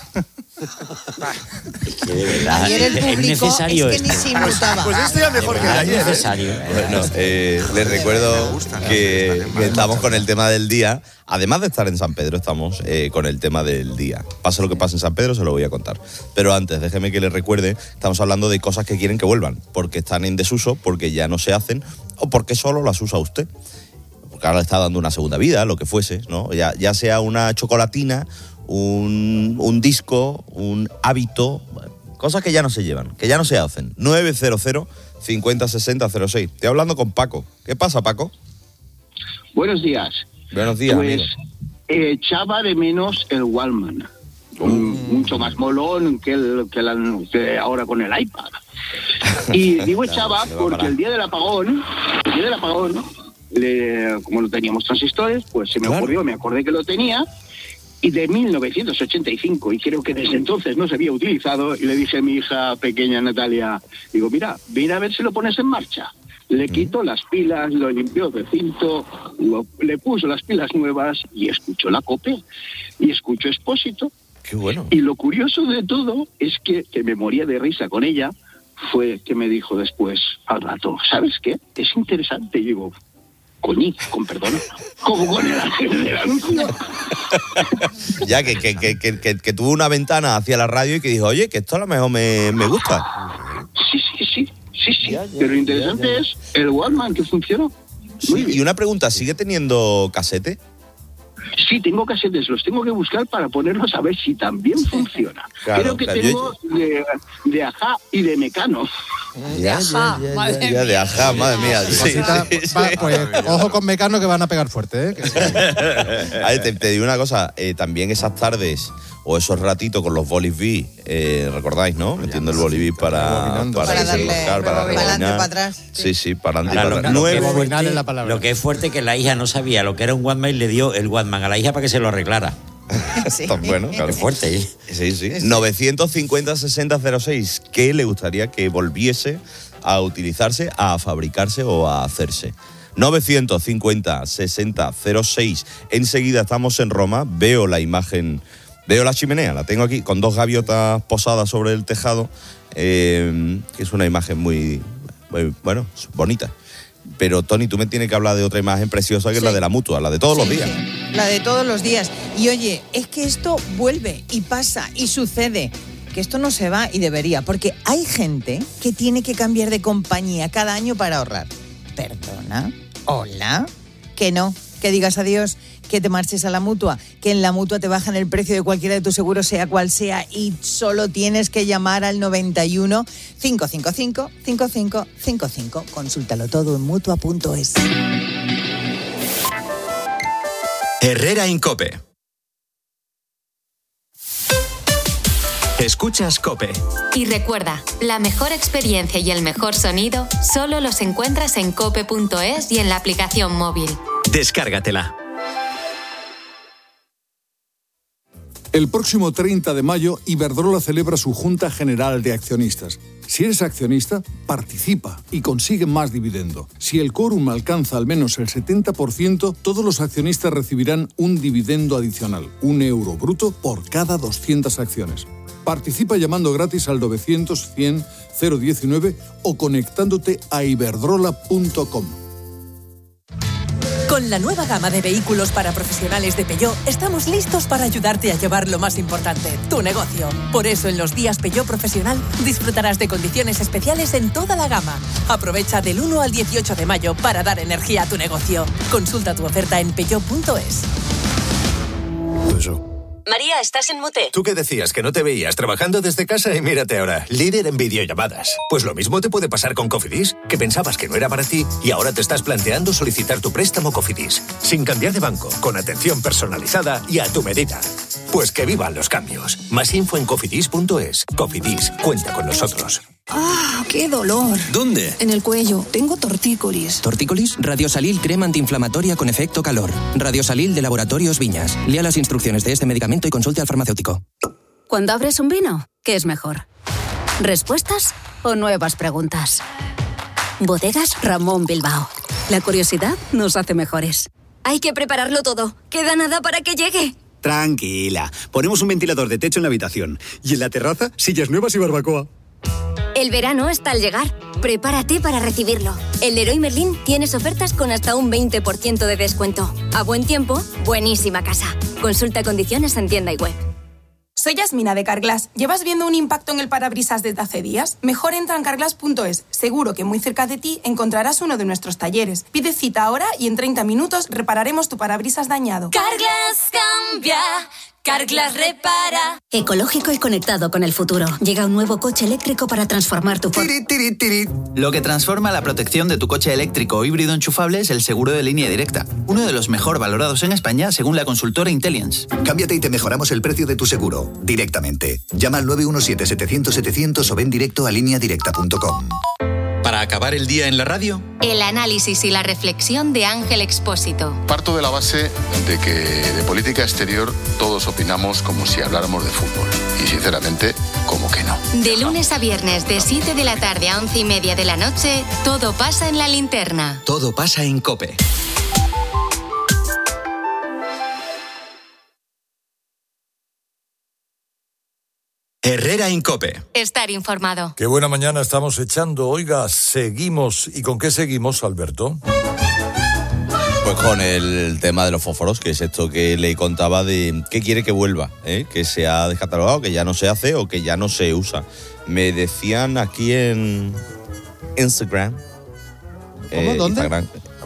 Es que de verdad, ayer el público es necesario es que ni se inmutaba. Pues este era mejor que el de ayer. Es necesario. Bueno, les recuerdo que estamos con el tema del día. Además de estar en San Pedro, estamos con el tema del día. Pase lo que pase en San Pedro, se lo voy a contar. Pero antes, déjeme que les recuerde, estamos hablando de cosas que quieren que vuelvan, porque están en desuso, porque ya no se hacen, o porque solo las usa usted. Porque ahora le está dando una segunda vida, lo que fuese, ¿no? Ya sea una chocolatina, un disco, un hábito, cosas que ya no se llevan, que ya no se hacen. 900 50 60 06. Estoy hablando con Paco. ¿Qué pasa, Paco? Buenos días. Buenos días, pues, amigo. Echaba de menos el Wallman. Mucho más molón que ahora con el iPad. Y digo echaba porque el día del apagón, como no teníamos transistores, pues se me ocurrió, me acordé que lo tenía, y de 1985, y creo que desde entonces no se había utilizado, y le dije a mi hija pequeña Natalia, digo, mira a ver si lo pones en marcha. Le quito las pilas, lo limpió de cinto, le puso las pilas nuevas y escuchó la COPE y escuchó Expósito. Qué bueno. Y lo curioso de todo es que me moría de risa con ella, fue que me dijo después al rato, ¿sabes qué? Es interesante. Y digo, con perdón, como con el ángel del anuncio. Ya que tuvo una ventana hacia la radio y que dijo, oye, que esto a lo mejor me gusta. Sí. Pero lo interesante es el Wallman que funcionó. Sí, y una pregunta, ¿sigue teniendo casete? Sí, tengo casetes, los tengo que buscar para ponerlos a ver si también funciona. Creo que tengo de Ajá y de Mecano. De Ajá, madre mía. Sí, pues, ojo con Mecano que van a pegar fuerte, ¿eh? A ver, te digo una cosa, también esas tardes o esos ratitos con los boliví, recordáis, ¿no? Metiendo el boliví para desenroscar, para adelante, para atrás. Sí, para adelante y para atrás. Lo que es fuerte que la hija no sabía lo que era un Walkman y le dio el Walkman a la hija para que se lo arreglara. Sí. Bueno, claro. Qué fuerte, ¿eh? Sí. 950-6006. ¿Qué le gustaría que volviese a utilizarse, a fabricarse o a hacerse? 950-6006. Enseguida estamos en Roma. Veo la imagen, veo la chimenea, la tengo aquí, con 2 gaviotas posadas sobre el tejado, que es una imagen muy bueno, bonita. Pero, Tony, tú me tienes que hablar de otra imagen preciosa que es la de la Mutua, la de todos los días. Sí. La de todos los días. Y oye, es que esto vuelve y pasa y sucede. Que esto no se va y debería. Porque hay gente que tiene que cambiar de compañía cada año para ahorrar. ¿Perdona? ¿Hola? Que no. Que digas adiós, que te marches a la Mutua, que en la Mutua te bajan el precio de cualquiera de tus seguros, sea cual sea, y solo tienes que llamar al 91 555 5555. Consúltalo todo en Mutua.es. Herrera Incope. Escuchas COPE. Y recuerda, la mejor experiencia y el mejor sonido solo los encuentras en cope.es y en la aplicación móvil. Descárgatela. El próximo 30 de mayo, Iberdrola celebra su Junta General de Accionistas. Si eres accionista, participa y consigue más dividendo. Si el quórum alcanza al menos el 70%, todos los accionistas recibirán un dividendo adicional, €1 bruto por cada 200 acciones. Participa llamando gratis al 900-100-019 o conectándote a iberdrola.com. Con la nueva gama de vehículos para profesionales de Peugeot, estamos listos para ayudarte a llevar lo más importante, tu negocio. Por eso, en los días Peugeot Profesional, disfrutarás de condiciones especiales en toda la gama. Aprovecha del 1 al 18 de mayo para dar energía a tu negocio. Consulta tu oferta en peugeot.es. María, estás en mute. Tú que decías que no te veías trabajando desde casa y mírate ahora, líder en videollamadas. Pues lo mismo te puede pasar con Cofidis, que pensabas que no era para ti y ahora te estás planteando solicitar tu préstamo Cofidis, sin cambiar de banco, con atención personalizada y a tu medida. Pues que vivan los cambios. Más info en cofidis.es. Cofidis, cuenta con nosotros. ¡Ah, qué dolor! ¿Dónde? En el cuello. Tengo tortícolis. ¿Tortícolis? Radiosalil crema antiinflamatoria con efecto calor. Radiosalil de Laboratorios Viñas. Lea las instrucciones de este medicamento y consulte al farmacéutico. Cuando abres un vino, ¿qué es mejor? ¿Respuestas o nuevas preguntas? Bodegas Ramón Bilbao. La curiosidad nos hace mejores. Hay que prepararlo todo. Queda nada para que llegue. Tranquila. Ponemos un ventilador de techo en la habitación. Y en la terraza, sillas nuevas y barbacoa. El verano está al llegar. Prepárate para recibirlo. En Leroy Merlin tienes ofertas con hasta un 20% de descuento. A buen tiempo, buenísima casa. Consulta condiciones en tienda y web. Soy Yasmina de Carglass. ¿Llevas viendo un impacto en el parabrisas desde hace días? Mejor entra en carglass.es. Seguro que muy cerca de ti encontrarás uno de nuestros talleres. Pide cita ahora y en 30 minutos repararemos tu parabrisas dañado. Carglass cambia. Carglass repara. Ecológico y conectado con el futuro. Llega un nuevo coche eléctrico para transformar tu Lo que transforma la protección de tu coche eléctrico o híbrido enchufable es el seguro de línea directa. Uno de los mejor valorados en España según la consultora Intelliance. Cámbiate y te mejoramos el precio de tu seguro directamente. Llama al 917-700-700 o ven directo a lineadirecta.com. Para acabar el día en la radio, El análisis y la reflexión de Ángel Expósito. Parto de la base de que de política exterior todos opinamos como si habláramos de fútbol. Y sinceramente, como que no. De lunes a viernes, de 7 de la tarde a 11:30 de la noche, todo pasa en La Linterna. todo pasa en COPE. Herrera Incope. Estar informado. Qué buena mañana estamos echando. Oiga, seguimos. ¿Y con qué seguimos, Alberto? Pues con el tema de los fósforos, que es esto que le contaba de qué quiere que vuelva, que se ha descatalogado, que ya no se hace o que ya no se usa. Me decían aquí en Instagram. ¿Cómo? ¿Dónde? Instagram,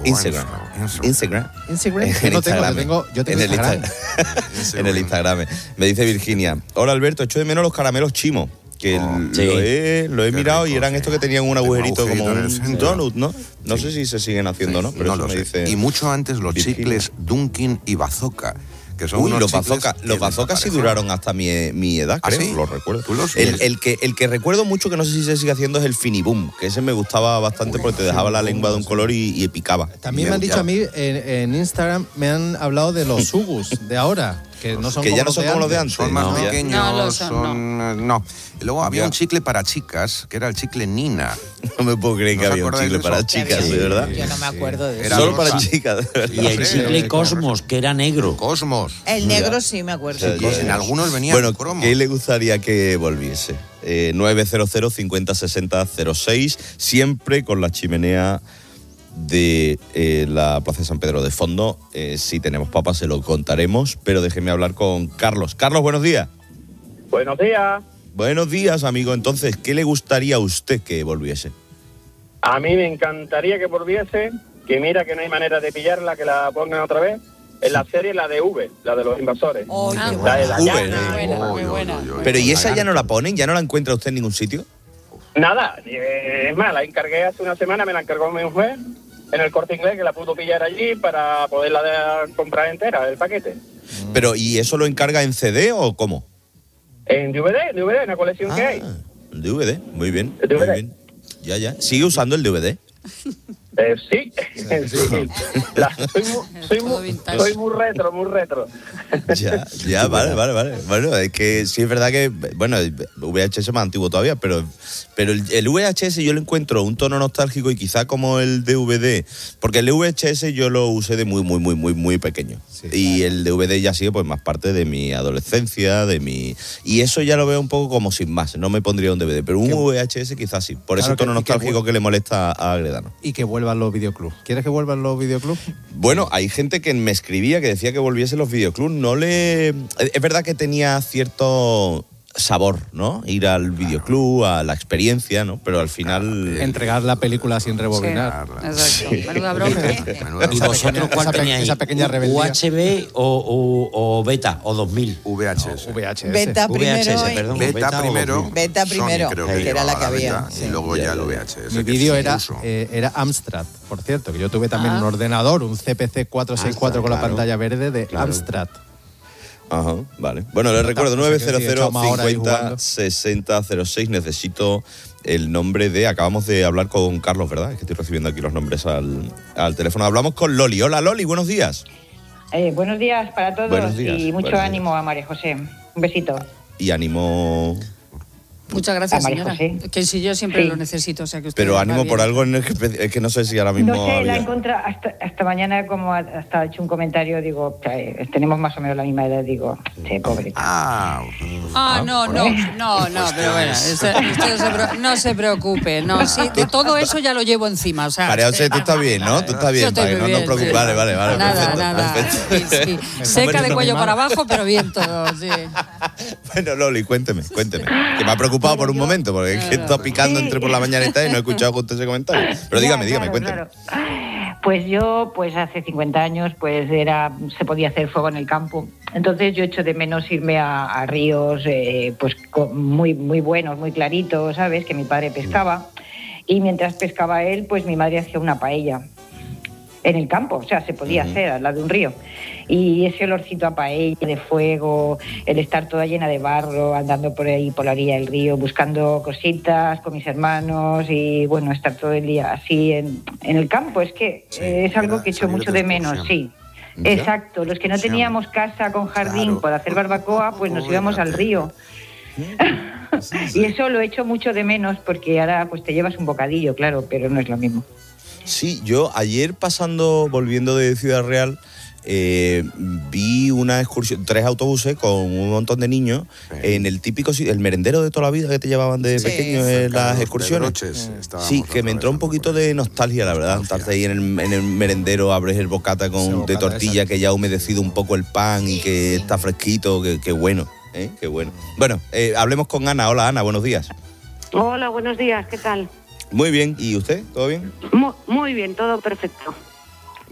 Instagram. Yo tengo Instagram. En el Instagram. Me dice Virginia, hola Alberto, echo de menos los caramelos chimos. Que lo he mirado y eran estos que tenían un agujerito como un donut, ¿no? No sé si se siguen haciendo, ¿no? Pero no lo sé. Dice y mucho antes los chicles Dunkin y Bazooka. Que son los bazooka sí duraron hasta mi edad, creo, ¿sí? Lo recuerdo. El que recuerdo mucho, que no sé si se sigue haciendo, es el Finiboom, que ese me gustaba bastante porque te dejaba la lengua de un color y picaba. También me han dicho a mí, en Instagram, me han hablado de los Sugus de ahora, que no son que ya no son como los de antes. Son más pequeños, no. Y luego había un chicle para chicas, que era el chicle Nina. No me puedo creer que había un chicle para chicas, de verdad. Yo no me acuerdo de eso. Solo para chicas, de verdad. Y el chicle Cosmos, que era negro. Cosmos. El negro sí me acuerdo. En algunos venían cromos. ¿Qué le gustaría que volviese? 900 50 60 06, siempre con la chimenea de la Plaza de San Pedro de fondo. Si tenemos papas se lo contaremos, pero déjeme hablar con Carlos. Carlos, buenos días. Buenos días. Buenos días, amigo. Entonces, ¿qué le gustaría a usted que volviese? A mí me encantaría que volviese, que mira que no hay manera de pillarla, que la pongan otra vez. En la serie, la de V, la de los invasores. La de la muy buena. Pero ¿y esa ya no la ponen? ¿Ya no la encuentra usted en ningún sitio? Nada, es más, la encargué hace una semana, me la encargó mi mujer en el Corte Inglés, que la pudo pillar allí para poderla comprar entera, el paquete. Pero, ¿y eso lo encarga en CD o cómo? En DVD, una colección que hay. DVD, muy bien. Muy bien. Ya. ¿Sigue usando el DVD? Sí. Soy muy retro. Ya, vale. Bueno, es que sí es verdad que, bueno, VHS es más antiguo todavía, pero el VHS yo lo encuentro un tono nostálgico y quizá como el DVD, porque el VHS yo lo usé de muy pequeño. Sí, y claro. El DVD ya sigue pues más parte de mi adolescencia, y eso ya lo veo un poco como sin más, no me pondría un DVD, pero un VHS quizás sí, por ese tono nostálgico que le molesta a Agredano. Y que vuelvan los videoclubs. ¿Quieres que vuelvan los videoclubs? Bueno, hay gente que me escribía que decía que volviesen los videoclubs. Es verdad que tenía cierto sabor, ¿no? Ir al videoclub, a la experiencia, ¿no? Pero al final... Entregar la película sin rebobinar. Sí, exacto. Menuda bronca. ¿Y vosotros cuál teníais? Esa pequeña rebeldía. ¿UHB o Beta o 2000? VHS. Beta primero. VHS, perdón. Beta primero. Beta primero, que era la que había. Y luego ya el VHS. Mi vídeo era Amstrad, por cierto, que yo tuve también un ordenador, un CPC 464 con la pantalla verde de Amstrad. Ajá, vale. Bueno, les recuerdo, 900 50 60 06. Necesito el nombre de... Acabamos de hablar con Carlos, ¿verdad? Es que estoy recibiendo aquí los nombres al teléfono. Hablamos con Loli. Hola, Loli, buenos días. Buenos días para todos. Buenos días. Y mucho ánimo a María José. Un besito. Y ánimo... Muchas gracias, María señora. José. Que si yo siempre lo necesito, o sea que usted... Pero ánimo por algo en el que es que no sé si ahora mismo... No sé, la encontré hasta mañana, como hasta hecho un comentario, digo, tenemos más o menos la misma edad, digo, sí, pobre. No, pero bueno, usted no se preocupe, no, sí, de todo eso ya lo llevo encima, o sea... María José, tú estás bien, ¿no? Tú estás bien, para que no nos preocupes. Sí. Vale, Nada. Perfecto. Sí. Seca de cuello para abajo, pero bien todo, sí. Bueno, Loli, cuénteme. Que me ha preocupado por un momento, porque es que está picando entre por la mañanita y no he escuchado justo ese comentario. Pero dígame, cuénteme. Claro. Pues yo, hace 50 años, se podía hacer fuego en el campo. Entonces yo echo de menos irme a ríos, muy buenos, muy claritos, ¿sabes? Que mi padre pescaba. Y mientras pescaba él, pues mi madre hacía una paella en el campo, o sea, se podía hacer al lado de un río. Y ese olorcito a paella, de fuego, el estar toda llena de barro, andando por ahí, por la orilla del río, buscando cositas con mis hermanos y, bueno, estar todo el día así en el campo, es que es algo que echo mucho de menos, sí. ¿Ya? Exacto, los que no teníamos casa con jardín para hacer barbacoa, pues nos íbamos al río. Y eso lo echo mucho de menos porque ahora pues te llevas un bocadillo, claro, pero no es lo mismo. Sí, yo ayer volviendo de Ciudad Real, vi una excursión, 3 autobuses con un montón de niños en el típico el merendero de toda la vida que te llevaban de pequeño en las excursiones. Sí, que me entró un poquito de nostalgia, la verdad. Estarte ahí en el merendero, abres el bocata de tortilla que ya ha humedecido un poco el pan y que está fresquito, qué bueno, qué bueno. Bueno, hablemos con Ana. Hola, Ana, buenos días. Hola, buenos días, ¿qué tal? Muy bien, ¿y usted? ¿Todo bien? Muy bien, todo perfecto.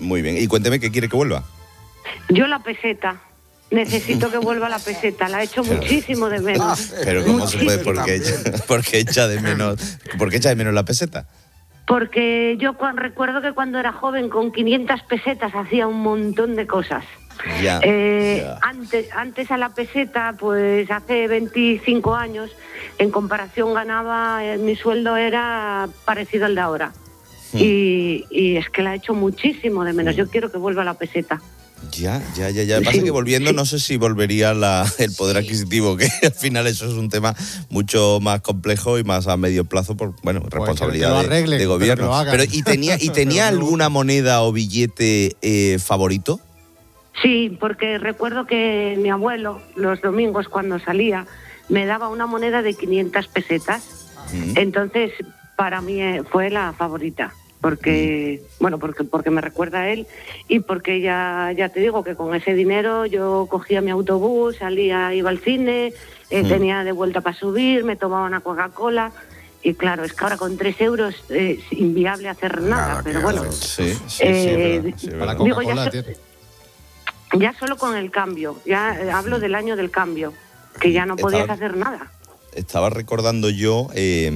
Muy bien. Y cuénteme, ¿qué quiere que vuelva? Yo la peseta. Necesito que vuelva la peseta. La he hecho muchísimo de menos. Pero ¿cómo se puede? ¿Por qué echa de menos la peseta? Porque yo recuerdo que cuando era joven con 500 pesetas hacía un montón de cosas. Ya. Antes a la peseta, pues hace 25 años, en comparación ganaba, mi sueldo era parecido al de ahora. Y es que la he hecho muchísimo de menos. Yo quiero que vuelva la peseta. Ya. Pasa que volviendo, no sé si volvería el poder adquisitivo, que al final eso es un tema mucho más complejo y más a medio plazo por, responsabilidad de gobierno. Pero ¿y tenía alguna moneda o billete favorito? Sí, porque recuerdo que mi abuelo, los domingos cuando salía, me daba una moneda de 500 pesetas. Entonces, para mí fue la favorita. Porque me recuerda a él y porque ya te digo que con ese dinero yo cogía mi autobús, salía, iba al cine, tenía de vuelta para subir, me tomaba una Coca-Cola y claro, es que ahora con 3 euros es inviable hacer nada, pero bueno. Sí, digo, ya solo con el cambio, ya hablo del año del cambio, que ya no podías hacer nada. Estaba recordando yo...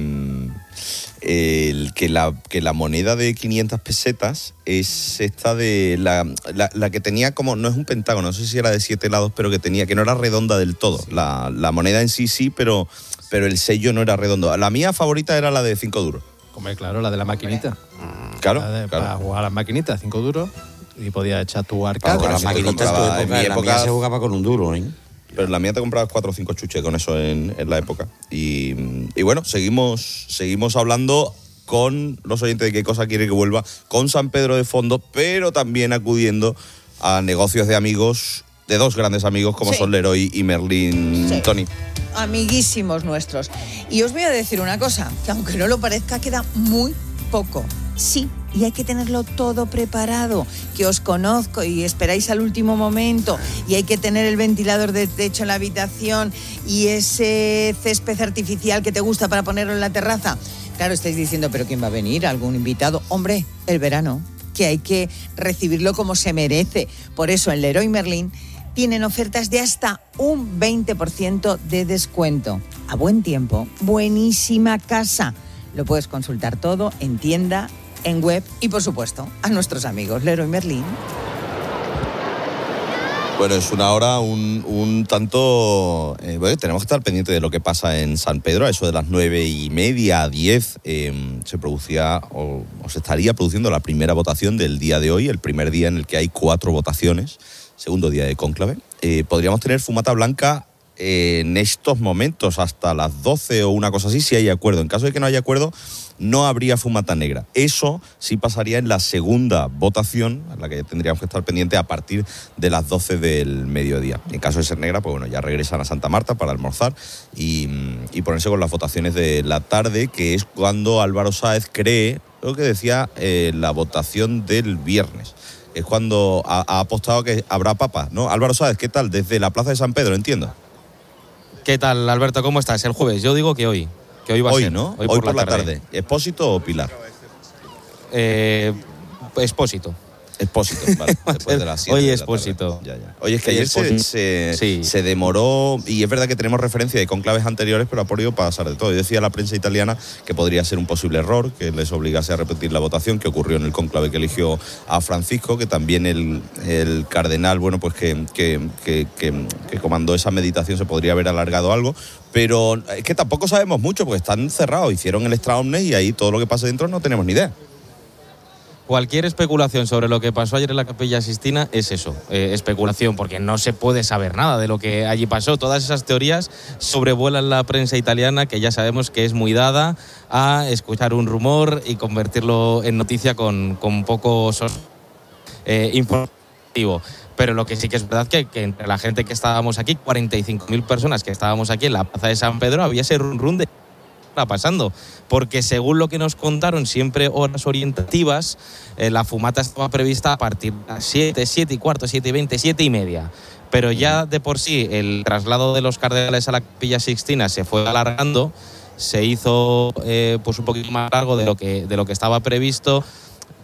que la moneda de 500 pesetas es esta de la que tenía como, no es un pentágono, no sé si era de 7 lados, pero que no era redonda del todo. La moneda en sí, pero el sello no era redondo. La mía favorita era la de 5 duros. Como claro, la de la maquinita. Claro. Para jugar a las maquinitas, 5 duros, y podías echar tu arcade. Con las maquinitas en mi época se jugaba con un duro, ¿eh? Pero la mía te comprabas 4 o 5 chuches con eso en la época. Y bueno, seguimos hablando con los oyentes de qué cosa quiere que vuelva, con San Pedro de fondo, pero también acudiendo a negocios de amigos, de 2 grandes amigos como son Leroy y Merlin. Sí. Tony. Amiguísimos nuestros. Y os voy a decir una cosa, que aunque no lo parezca, queda muy poco. Sí, y hay que tenerlo todo preparado, que os conozco y esperáis al último momento, y hay que tener el ventilador de techo en la habitación y ese césped artificial que te gusta para ponerlo en la terraza. Claro, estáis diciendo, ¿pero quién va a venir? ¿Algún invitado? Hombre, el verano, que hay que recibirlo como se merece. Por eso en Leroy Merlin tienen ofertas de hasta un 20% de descuento. A buen tiempo, buenísima casa. Lo puedes consultar todo en tienda, en web y, por supuesto, a nuestros amigos Leroy Merlin. Bueno, es una hora un tanto... tenemos que estar pendientes de lo que pasa en San Pedro. A eso de las 9:30, 10, se producía o se estaría produciendo la primera votación del día de hoy, el primer día en el que hay 4 votaciones, segundo día de cónclave. Podríamos tener fumata blanca en estos momentos hasta las 12 o una cosa así, si hay acuerdo. En caso de que no haya acuerdo, no habría fumata negra. Eso sí pasaría en la segunda votación, a la que tendríamos que estar pendientes a partir de las 12 del mediodía. En caso de ser negra, pues bueno, ya regresan a Santa Marta para almorzar y ponerse con las votaciones de la tarde, que es cuando Álvaro Sáez cree lo que decía la votación del viernes. Es cuando ha apostado que habrá papas, ¿no? Álvaro Sáez, ¿qué tal? Desde la Plaza de San Pedro, entiendo. ¿Qué tal, Alberto? ¿Cómo estás? El jueves. Yo digo que hoy va a ser. ¿No? Hoy por la tarde. ¿Expósito o Pilar? Expósito. Expósito, vale. Después de las 7 Hoy Expósito. Ya. Oye, es que ayer se demoró, y es verdad que tenemos referencia de conclaves anteriores, pero ha podido pasar de todo. Y decía la prensa italiana que podría ser un posible error, que les obligase a repetir la votación, que ocurrió en el conclave que eligió a Francisco, que también el cardenal, bueno, pues que comandó esa meditación, se podría haber alargado algo. Pero es que tampoco sabemos mucho, porque están cerrados, hicieron el extra omnes y ahí todo lo que pasa dentro no tenemos ni idea. Cualquier especulación sobre lo que pasó ayer en la Capilla Sixtina es eso, especulación, porque no se puede saber nada de lo que allí pasó. Todas esas teorías sobrevuelan la prensa italiana, que ya sabemos que es muy dada a escuchar un rumor y convertirlo en noticia con poco informativo. Pero lo que sí que es verdad que entre la gente que estábamos aquí, 45.000 personas que estábamos aquí en la Plaza de San Pedro, había ese run de pasando, porque según lo que nos contaron, siempre horas orientativas, la fumata estaba prevista a partir de las 7:15, 7:20, 7:30, pero ya de por sí el traslado de los cardenales a la Capilla Sixtina se fue alargando, se hizo pues un poquito más largo de lo que estaba previsto,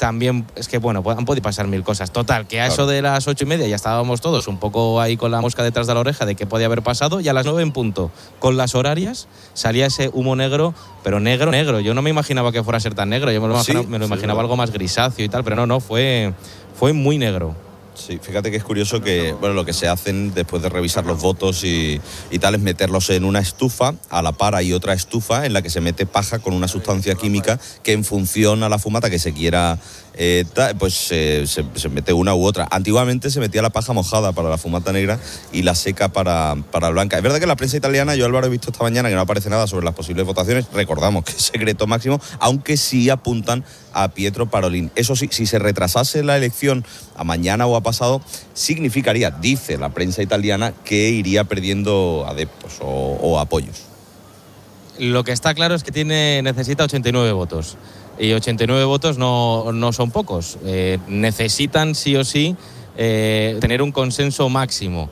también es que, bueno, han podido pasar mil cosas. Total, que a eso de las 8:30 ya estábamos todos un poco ahí con la mosca detrás de la oreja de qué podía haber pasado, y a las 9 en punto, con las horarias, salía ese humo negro, pero negro. Yo no me imaginaba que fuera a ser tan negro, yo me lo imaginaba algo más grisáceo y tal, pero no, fue muy negro. Sí, fíjate que es curioso que, bueno, lo que se hacen después de revisar los votos y tal es meterlos en una estufa, a la par hay otra estufa en la que se mete paja con una sustancia química que en función a la fumata que se quiera, pues se mete una u otra. Antiguamente se metía la paja mojada para la fumata negra y la seca para la blanca. Es verdad que en la prensa italiana, yo Álvaro he visto esta mañana que no aparece nada sobre las posibles votaciones, recordamos que es secreto máximo, aunque sí apuntan a Pietro Parolin. Eso sí, si se retrasase la elección a mañana o a pasado, significaría, dice la prensa italiana, que iría perdiendo adeptos o apoyos. Lo que está claro es que necesita 89 votos. Y 89 votos no son pocos. Necesitan sí o sí tener un consenso máximo.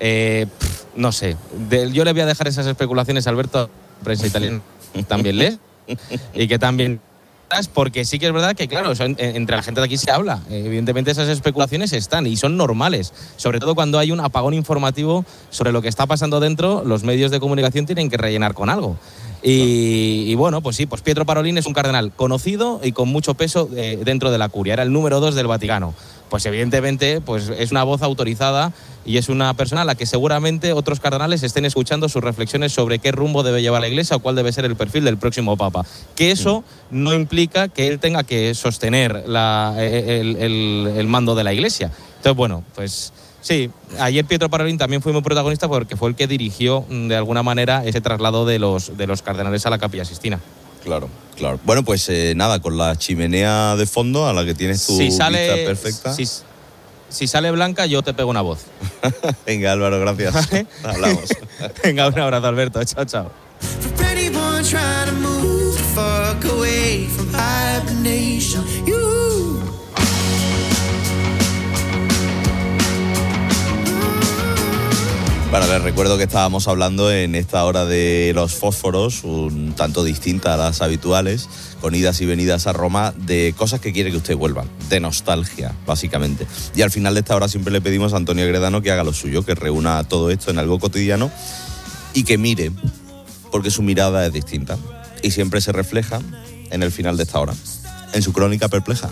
No sé. Yo le voy a dejar esas especulaciones a Alberto, prensa italiana también lee, y que también... Porque sí que es verdad que, claro, entre la gente de aquí se habla. Evidentemente esas especulaciones están y son normales. Sobre todo cuando hay un apagón informativo sobre lo que está pasando dentro, los medios de comunicación tienen que rellenar con algo. Y bueno, pues sí, pues Pietro Parolin es un cardenal conocido y con mucho peso dentro de la curia. Era el número 2 del Vaticano. Pues evidentemente pues es una voz autorizada y es una persona a la que seguramente otros cardenales estén escuchando sus reflexiones sobre qué rumbo debe llevar la Iglesia o cuál debe ser el perfil del próximo Papa. Que eso no implica que él tenga que sostener el mando de la Iglesia. Entonces, bueno, pues... Sí, ayer Pietro Parolin también fue muy protagonista porque fue el que dirigió de alguna manera ese traslado de los cardenales a la Capilla Sixtina. Claro. Bueno, pues nada, con la chimenea de fondo a la que tienes tu vista perfecta. Si sale blanca, yo te pego una voz. Venga, Álvaro, gracias. ¿Vale? Hablamos. Venga, un abrazo, Alberto. Chao. Bueno, les recuerdo que estábamos hablando en esta hora de los fósforos, un tanto distinta a las habituales, con idas y venidas a Roma, de cosas que quiere que usted vuelva, de nostalgia, básicamente. Y al final de esta hora siempre le pedimos a Antonio Gredano que haga lo suyo, que reúna todo esto en algo cotidiano y que mire, porque su mirada es distinta y siempre se refleja en el final de esta hora, en su crónica perpleja.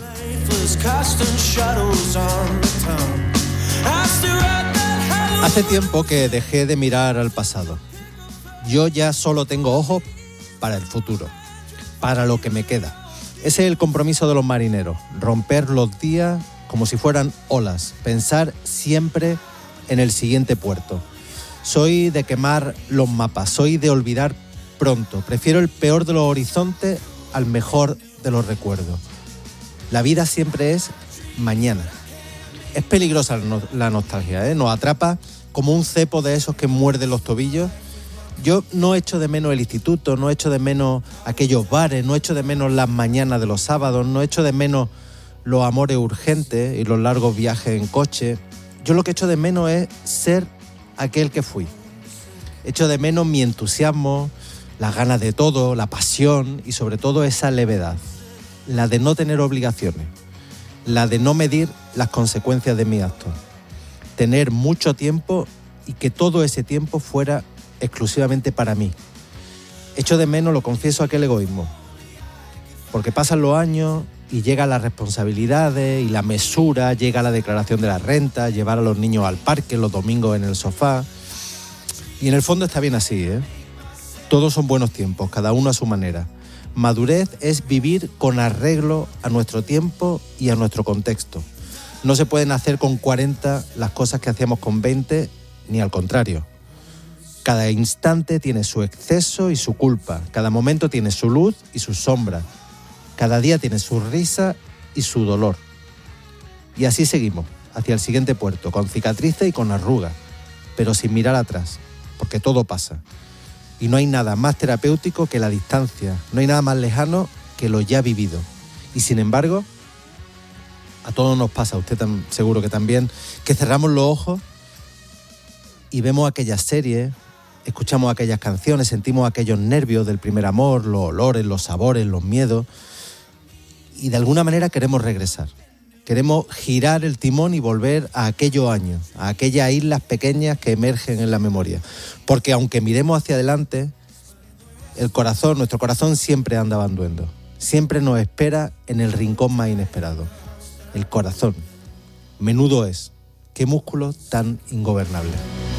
Hace tiempo que dejé de mirar al pasado. Yo ya solo tengo ojos para el futuro, para lo que me queda. Ese es el compromiso de los marineros, romper los días como si fueran olas, pensar siempre en el siguiente puerto. Soy de quemar los mapas, soy de olvidar pronto. Prefiero el peor de los horizontes al mejor de los recuerdos. La vida siempre es mañana. Es peligrosa la nostalgia, ¿eh? Nos atrapa como un cepo de esos que muerden los tobillos. Yo no echo de menos el instituto, no echo de menos aquellos bares, no echo de menos las mañanas de los sábados, no echo de menos los amores urgentes y los largos viajes en coche. Yo lo que echo de menos es ser aquel que fui. Echo de menos mi entusiasmo, las ganas de todo, la pasión y sobre todo esa levedad, la de no tener obligaciones, la de no medir las consecuencias de mis actos, tener mucho tiempo y que todo ese tiempo fuera exclusivamente para mí. Echo de menos, lo confieso, aquel egoísmo, porque pasan los años y llegan las responsabilidades y la mesura, llega la declaración de la renta, llevar a los niños al parque los domingos en el sofá, y en el fondo está bien así, ¿eh? Todos son buenos tiempos, cada uno a su manera. Madurez es vivir con arreglo a nuestro tiempo y a nuestro contexto. No se pueden hacer con 40 las cosas que hacíamos con 20, ni al contrario. Cada instante tiene su exceso y su culpa. Cada momento tiene su luz y su sombra. Cada día tiene su risa y su dolor. Y así seguimos, hacia el siguiente puerto, con cicatrices y con arrugas, pero sin mirar atrás, porque todo pasa. Y no hay nada más terapéutico que la distancia, no hay nada más lejano que lo ya vivido. Y sin embargo, a todos nos pasa, a usted seguro que también, que cerramos los ojos y vemos aquellas series, escuchamos aquellas canciones, sentimos aquellos nervios del primer amor, los olores, los sabores, los miedos. y de alguna manera queremos regresar. Queremos girar el timón y volver a aquellos años, a aquellas islas pequeñas que emergen en la memoria. Porque aunque miremos hacia adelante, nuestro corazón siempre anda banduendo. Siempre nos espera en el rincón más inesperado. El corazón. Menudo es. Qué músculo tan ingobernable.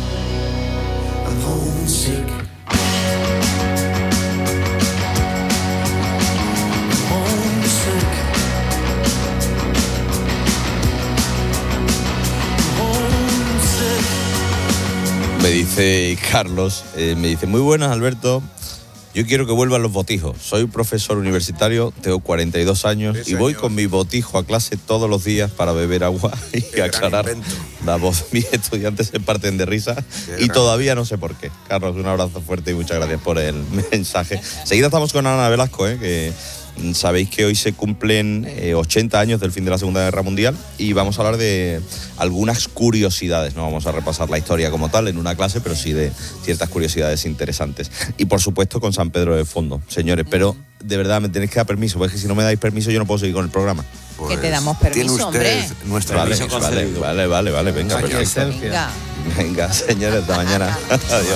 Me dice Carlos, muy buenas, Alberto. Yo quiero que vuelvan los botijos. Soy profesor universitario, tengo 42 años y voy con mi botijo a clase todos los días para beber agua y aclarar la voz. Mis estudiantes se parten de risa y todavía no sé por qué. Carlos, un abrazo fuerte y muchas gracias por el mensaje. Seguida estamos con Ana Velasco, que sabéis que hoy se cumplen 80 años del fin de la Segunda Guerra Mundial y vamos a hablar de algunas curiosidades. No vamos a repasar la historia como tal en una clase, pero sí de ciertas curiosidades interesantes. Y por supuesto con San Pedro de fondo, señores. Pero de verdad me tenéis que dar permiso, porque si no me dais permiso yo no puedo seguir con el programa. Pues que te damos permiso, tiene usted hombre. Nuestro permiso concedido. Vale, venga, perfecto. Venga, señores, hasta mañana. Adiós.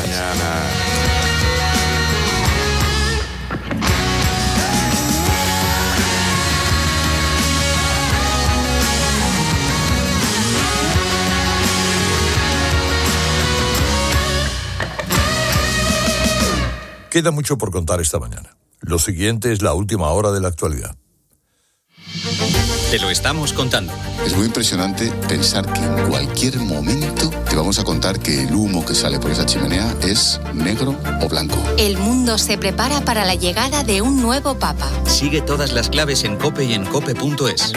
Queda mucho por contar esta mañana. Lo siguiente es la última hora de la actualidad. Te lo estamos contando. Es muy impresionante pensar que en cualquier momento te vamos a contar que el humo que sale por esa chimenea es negro o blanco. El mundo se prepara para la llegada de un nuevo papa. Sigue todas las claves en COPE y en COPE.es.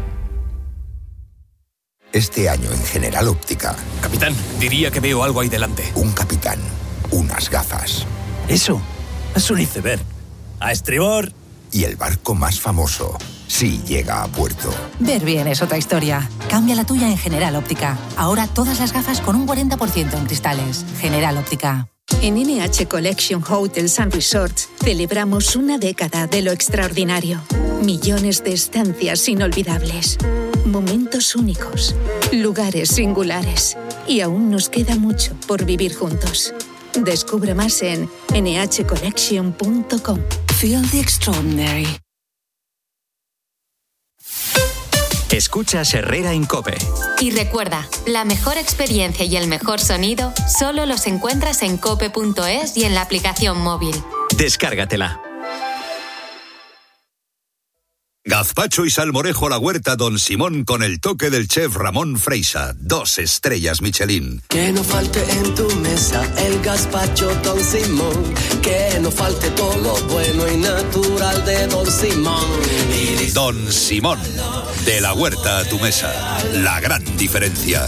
Este año en General Óptica. Capitán, diría que veo algo ahí delante. Un capitán, unas gafas. Eso es un iceberg. A estribor. Y el barco más famoso, sí llega a puerto. Ver bien es otra historia. Cambia la tuya en General Óptica. Ahora todas las gafas con un 40% en cristales. General Óptica. En NH Collection Hotels and Resorts celebramos una década de lo extraordinario. Millones de estancias inolvidables. Momentos únicos. Lugares singulares. Y aún nos queda mucho por vivir juntos. Descubre más en nhcollection.com. Feel the extraordinary. Escuchas Herrera en COPE. Y recuerda, la mejor experiencia y el mejor sonido solo los encuentras en cope.es y en la aplicación móvil. Descárgatela. Gazpacho y salmorejo a la huerta Don Simón con el toque del chef Ramón Freisa. 2 estrellas Michelin. Que no falte en tu mesa el gazpacho Don Simón. Que no falte todo lo bueno y natural de Don Simón. Don Simón. De la huerta a tu mesa. La gran diferencia.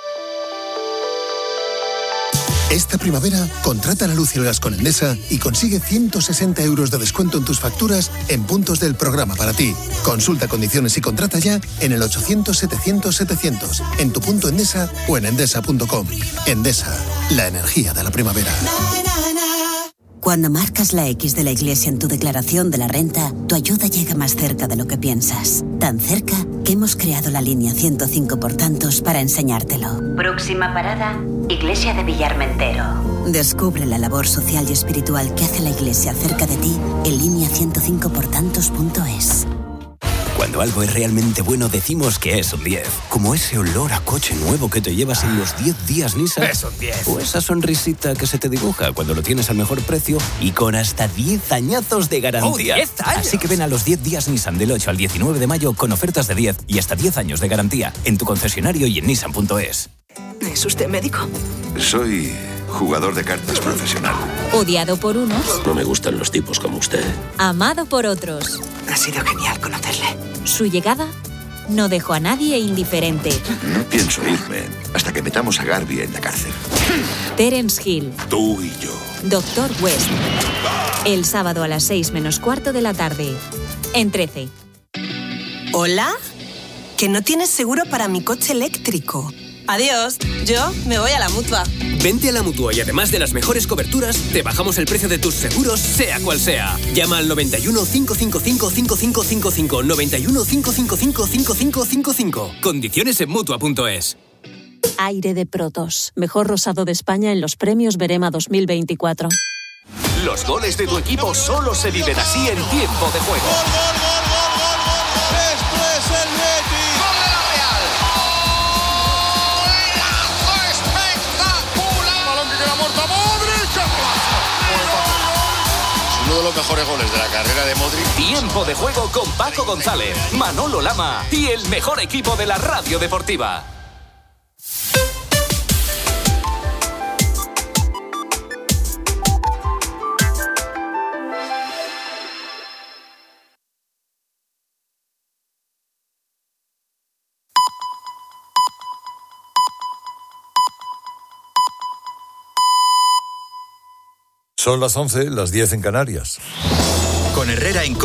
Esta primavera, contrata la luz y el gas con Endesa y consigue 160 euros de descuento en tus facturas en puntos del programa para ti. Consulta condiciones y contrata ya en el 800-700-700, en tu punto Endesa o en endesa.com. Endesa, la energía de la primavera. Cuando marcas la X de la Iglesia en tu declaración de la renta, tu ayuda llega más cerca de lo que piensas. Tan cerca que hemos creado la línea 105 por tantos para enseñártelo. Próxima parada, Iglesia de Villarmentero. Descubre la labor social y espiritual que hace la Iglesia cerca de ti en línea105portantos.es. Cuando algo es realmente bueno decimos que es un 10. Como ese olor a coche nuevo que te llevas en los 10 días Nissan. Es un 10. O esa sonrisita que se te dibuja cuando lo tienes al mejor precio y con hasta 10 añazos de garantía. ¡Oh, 10 años! Así que ven a los 10 días Nissan del 8 al 19 de mayo con ofertas de 10 y hasta 10 años de garantía en tu concesionario y en Nissan.es. ¿Es usted médico? Soy jugador de cartas profesional. Odiado por unos, No me gustan los tipos como usted. amado por otros. Ha sido genial conocerle. Su llegada no dejó a nadie indiferente. No pienso irme hasta que metamos a Garvey en la cárcel. Terence Hill, Tú y yo. Dr. West. El sábado a las 6:15 de la tarde. En 13. ¿Hola? Que no tienes seguro para mi coche eléctrico. Adiós, yo me voy a la Mutua. Vente a la Mutua y además de las mejores coberturas, te bajamos el precio de tus seguros, sea cual sea. Llama al 91 555 5555. 91 555 5555. Condiciones en Mutua.es. Aire de Protos. Mejor rosado de España en los premios Berema 2024. Los goles de tu equipo solo se viven así en tiempo de juego. Esto es el Betis. ¡Gol de la Real! ¡Golazo espectacular! Balón que queda muerto a Modric. Uno de los mejores goles de la carrera de Modric. Tiempo de juego con Paco González, Manolo Lama y el mejor equipo de la radio deportiva. Son las 11, las 10 en Canarias. Con Herrera en